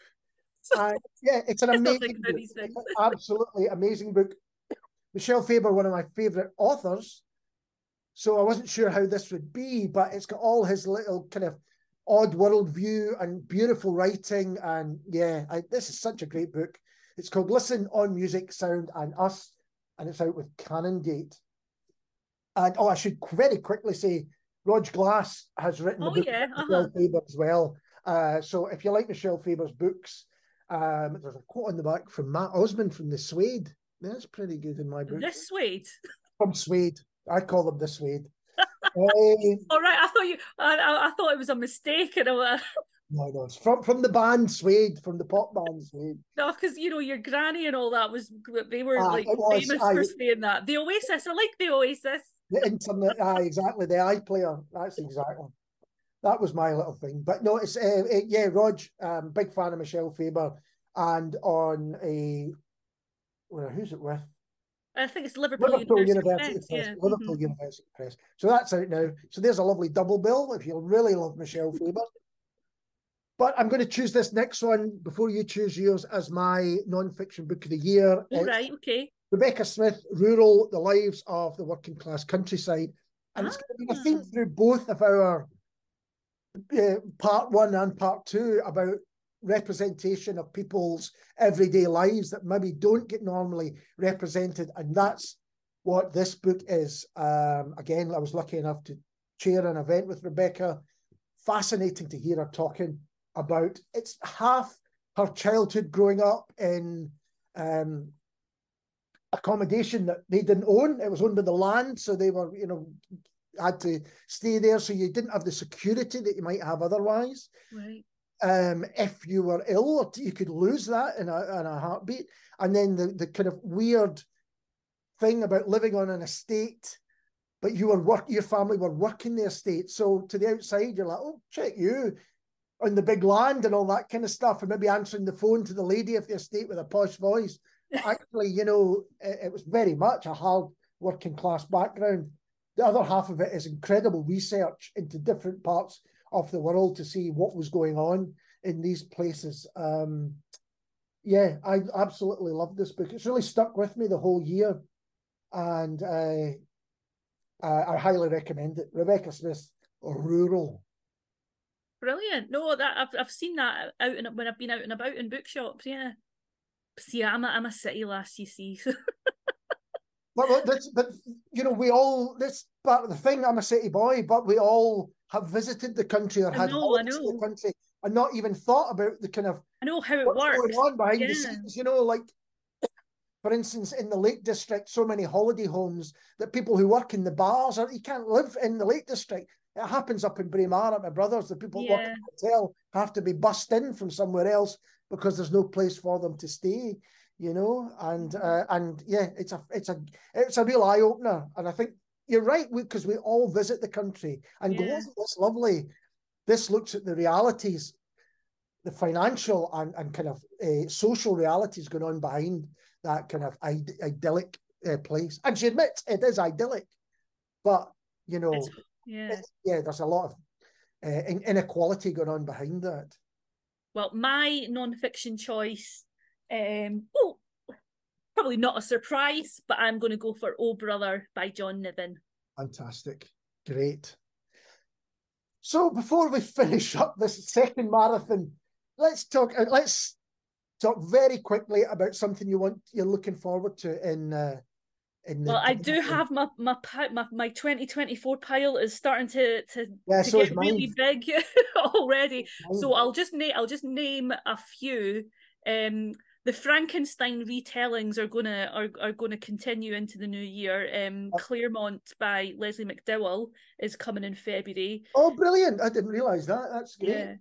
A: uh, yeah, it's an amazing book. It's an absolutely amazing book. Michelle Faber, one of my favourite authors. So I wasn't sure how this would be, but it's got all his little kind of odd world view and beautiful writing. And yeah, I, this is such a great book. It's called Listen on Music, Sound and Us, and it's out with Canongate. And oh, I should very quickly say, Rog Glass has written
B: oh,
A: a book
B: yeah.
A: about
B: uh-huh.
A: Michelle Faber as well. Uh, so if you like Michelle Faber's books, um, there's a quote on the back from Matt Osmond from The Suede. That's pretty good in my book.
B: The Suede?
A: From Suede. I call them The Suede. um,
B: All right, I thought you. I, I, I thought it was a mistake. And I,
A: no, no, it's from from the band Suede, from the pop band Suede.
B: No, because you know your granny and all that was they were
A: ah,
B: like
A: was,
B: famous
A: I,
B: for saying that. The Oasis, I like the Oasis.
A: The internet, ah, exactly. The iPlayer. That's exactly. That was my little thing. But no, it's uh, it, yeah, Rog, um, big fan of Michelle Faber, and on a well, who's it with?
B: I think it's Liverpool,
A: Liverpool
B: University,
A: University
B: Press.
A: Press.
B: Yeah.
A: Liverpool
B: mm-hmm.
A: University Press. So that's out now. So there's a lovely double bill if you really love Michelle Faber. But I'm going to choose this next one before you choose yours as my non-fiction book of the year.
B: All right, okay.
A: Rebecca Smith, Rural, The Lives of the Working Class Countryside. And ah. it's going to be a theme through both of our uh, part one and part two about representation of people's everyday lives that maybe don't get normally represented. And that's what this book is. Um, again, I was lucky enough to chair an event with Rebecca. Fascinating to hear her talking about it's half her childhood growing up in um, accommodation that they didn't own. It was owned by the land, so they were, you know, had to stay there, so you didn't have the security that you might have otherwise.
B: Right.
A: Um, if you were ill, you could lose that in a, in a heartbeat. And then the, the kind of weird thing about living on an estate, but you were work, your family were working the estate. So to the outside, you're like, oh, check you on the big land and all that kind of stuff, and maybe answering the phone to the lady of the estate with a posh voice. But actually, you know, it, it was very much a hard working class background. The other half of it is incredible research into different parts of the world to see what was going on in these places. Um, yeah, I absolutely love this book. It's really stuck with me the whole year, and uh, I, I highly recommend it. Rebecca Smith, Rural.
B: Brilliant. No, that I've I've seen that out in, when I've been out and about in bookshops. Yeah. See, I'm a I'm a city lass, you see.
A: but but, that's, but you know, we all that's part of the thing. I'm a city boy, but we all have visited the country or
B: I
A: had
B: know,
A: holidays
B: I
A: to the country and not even thought about the kind of
B: I know how it
A: what's
B: works
A: going on behind
B: yeah.
A: the scenes. You know, like for instance, in the Lake District, so many holiday homes that people who work in the bars are you can't live in the Lake District. It happens up in Braemar at my brother's. The people
B: yeah.
A: working in the hotel have to be bussed in from somewhere else because there's no place for them to stay, you know. And uh, and yeah, it's a it's a it's a real eye opener. And I think you're right, because we, we all visit the country and yeah. go, isn't this lovely? This looks at the realities, the financial and, and kind of uh, social realities going on behind that kind of Id- idyllic uh, place. And she admits it is idyllic, but, you know,
B: it's, yeah,
A: it's, yeah, there's a lot of uh, inequality going on behind that.
B: Well, my non-fiction choice, um, oh, probably not a surprise, but I'm going to go for Oh Brother by John Niven.
A: Fantastic. Great. So before we finish up this second marathon, let's talk, let's talk very quickly about something you want, you're looking forward to in uh, in the,
B: well, I do have my my my my twenty twenty-four pile is starting to to,
A: yeah,
B: to
A: so
B: get really big already. So I'll just name I'll just name a few. Um, the Frankenstein retellings are gonna are, are gonna continue into the new year. Um, Claremont by Leslie McDowell is coming in February.
A: Oh, brilliant! I didn't realise that. That's great.
B: Yeah.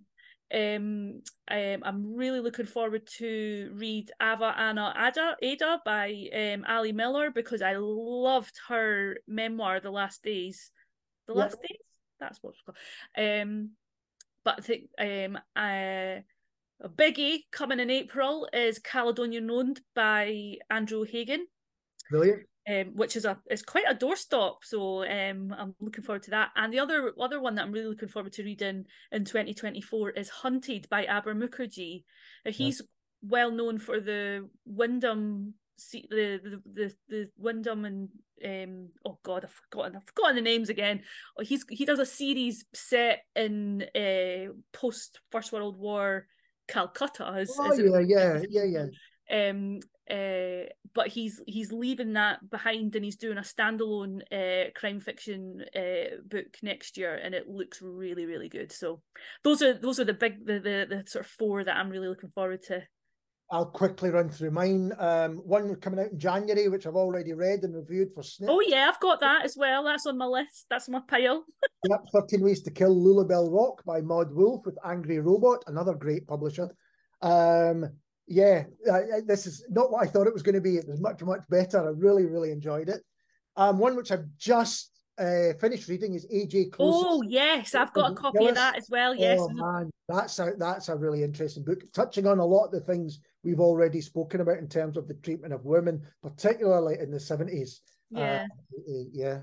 B: Um, um, I'm really looking forward to read Ava Anna Ada, Ada by um, Ali Miller, because I loved her memoir, The Last Days. The Last yeah. Days? That's what it's called. Um, but I think um, uh, a biggie coming in April is Caledonian Road by Andrew O'Hagan.
A: Brilliant.
B: Um, which is a it's quite a doorstop, so um, I'm looking forward to that. And the other other one that I'm really looking forward to reading in twenty twenty-four is Hunted by Aber Mukherjee. Uh, he's yeah. well known for the Wyndham, the the the, the Wyndham and um oh god I've forgotten I've forgotten the names again. Oh, he's he does a series set in uh, post First World War Calcutta. As,
A: oh
B: as
A: yeah,
B: it,
A: yeah, yeah, yeah.
B: Um, uh, but he's he's leaving that behind, and he's doing a standalone uh, crime fiction uh, book next year, and it looks really really good. So those are those are the big the the, the sort of four that I'm really looking forward to.
A: I'll quickly run through mine. Um, one coming out in January, which I've already read and reviewed for Snip.
B: Oh yeah, I've got that as well. That's on my list. That's my pile.
A: Yep, thirteen Ways to Kill Lulabelle Rock by Maud Wolfe with Angry Robot, another great publisher. Um, yeah, uh, this is not what I thought it was going to be. It was much, much better. I really, really enjoyed it. Um, one which I've just uh, finished reading is A J Close.
B: Oh yes, I've got a copy of that as well. Yes.
A: Oh man, that's a that's a really interesting book, touching on a lot of the things we've already spoken about in terms of the treatment of women, particularly in the seventies.
B: Yeah,
A: uh, yeah.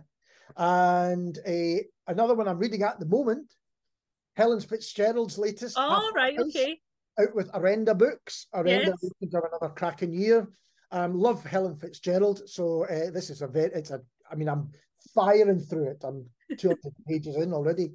A: And a another one I'm reading at the moment, Helen Fitzgerald's latest.
B: Oh right,
A: House,
B: okay.
A: Out with Arenda Books. Arenda
B: yes.
A: Books have another cracking year. Um, love Helen Fitzgerald. So uh, this is a very, it's a, I mean, I'm firing through it. I'm two hundred pages in already.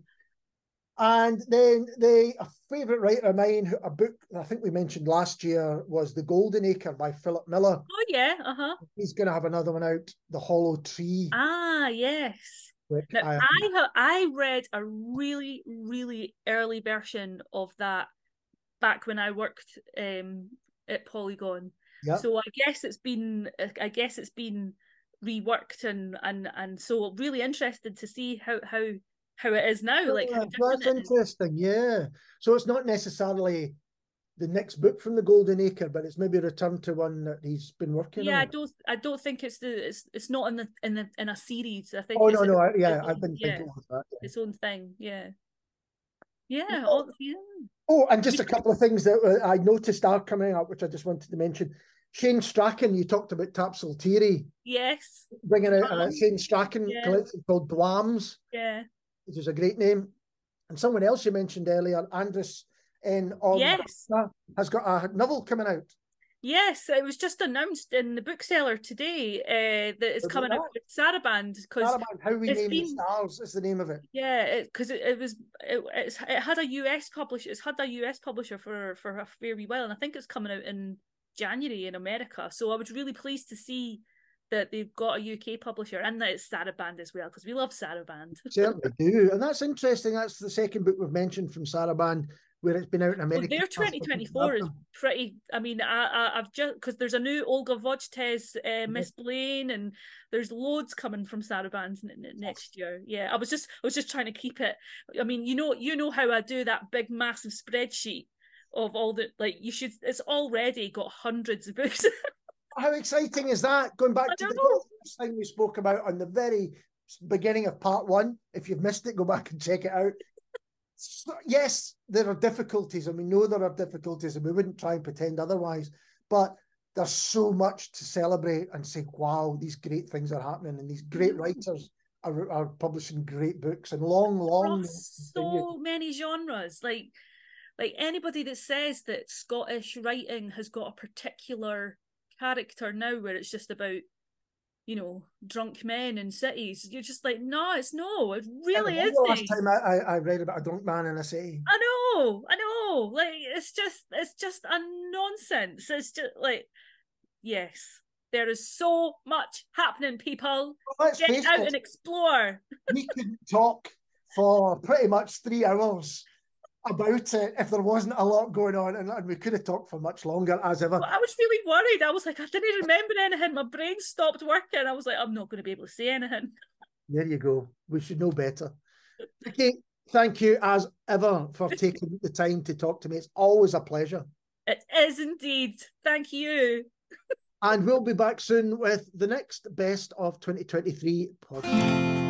A: And then the a favourite writer of mine, a book I think we mentioned last year was The Golden Acre by Philip Miller.
B: Oh yeah, uh-huh.
A: He's going to have another one out, The Hollow Tree.
B: Ah, yes. Now, I, I, have, I read a really, really early version of that back when I worked um, at Polygon. Yep. So I guess it's been, I guess it's been reworked, and and and so really interested to see how how how it is now. Yeah, like how
A: that's interesting. Yeah. So it's not necessarily the next book from the Golden Acre, but it's maybe a return to one that he's been working
B: yeah,
A: on.
B: Yeah, I don't I don't think it's the it's it's not in the in the in a series. I think
A: Oh
B: it's
A: no, no,
B: a,
A: I, yeah,
B: own,
A: I've been
B: yeah,
A: thinking of that. Yeah.
B: Its own thing, yeah. Yeah, all, yeah.
A: Oh, and just a couple of things that I noticed are coming up, which I just wanted to mention. Shane Strachan, you talked about Tapsultiri.
B: Yes.
A: Bringing out a Shane Strachan
B: yeah.
A: collection called Dwams.
B: Yeah.
A: Which is a great name. And someone else you mentioned earlier, Andres N.
B: Yes.
A: has got a novel coming out.
B: Yes, it was just announced in the bookseller today uh, that it's coming that? out with Saraband.
A: Saraband, How We Name been, the Stars is the name of it.
B: Yeah, because it, it, it was it, it's, it had a U S publisher. It's had a U S publisher for for a very while, and I think it's coming out in January in America. So I was really pleased to see that they've got a U K publisher, and that it's Saraband as well, because we love Saraband.
A: Certainly do, and that's interesting. That's the second book we've mentioned from Saraband, where it's been out in America.
B: Well, their twenty twenty-four is pretty. I mean, I, I I've just because there's a new Olga Vojtes, uh, Miss Blaine, and there's loads coming from Saraband next year. Yeah, I was just I was just trying to keep it. I mean, you know, you know how I do that big massive spreadsheet of all the like. You should. It's already got hundreds of books.
A: How exciting is that? Going back to the first thing we spoke about on the very beginning of part one. If you've missed it, go back and check it out. So, yes, there are difficulties, and we know there are difficulties, and we wouldn't try and pretend otherwise. But there's so much to celebrate and say, wow, these great things are happening, and these great writers are, are publishing great books, and long, long.
B: Across so many genres. Like, like anybody that says that Scottish writing has got a particular character now where it's just about, you know, drunk men in cities, you're just like, no, it's no, it really is.
A: The last time I, I, I read about a drunk man in a city.
B: I know, I know. Like, it's just, it's just a nonsense. It's just like, yes, there is so much happening, people.
A: Well, let's
B: Get
A: face
B: out
A: it,
B: and explore.
A: We could talk for pretty much three hours about it if there wasn't a lot going on, and, and we could have talked for much longer, as ever.
B: Well, I was really worried. I was like, I didn't remember anything. My brain stopped working. I was like, I'm not going to be able to say anything.
A: There you go. We should know better. Okay, thank you as ever for taking the time to talk to me. It's always a pleasure.
B: It is indeed. Thank you.
A: And we'll be back soon with the next Best of twenty twenty-three podcast.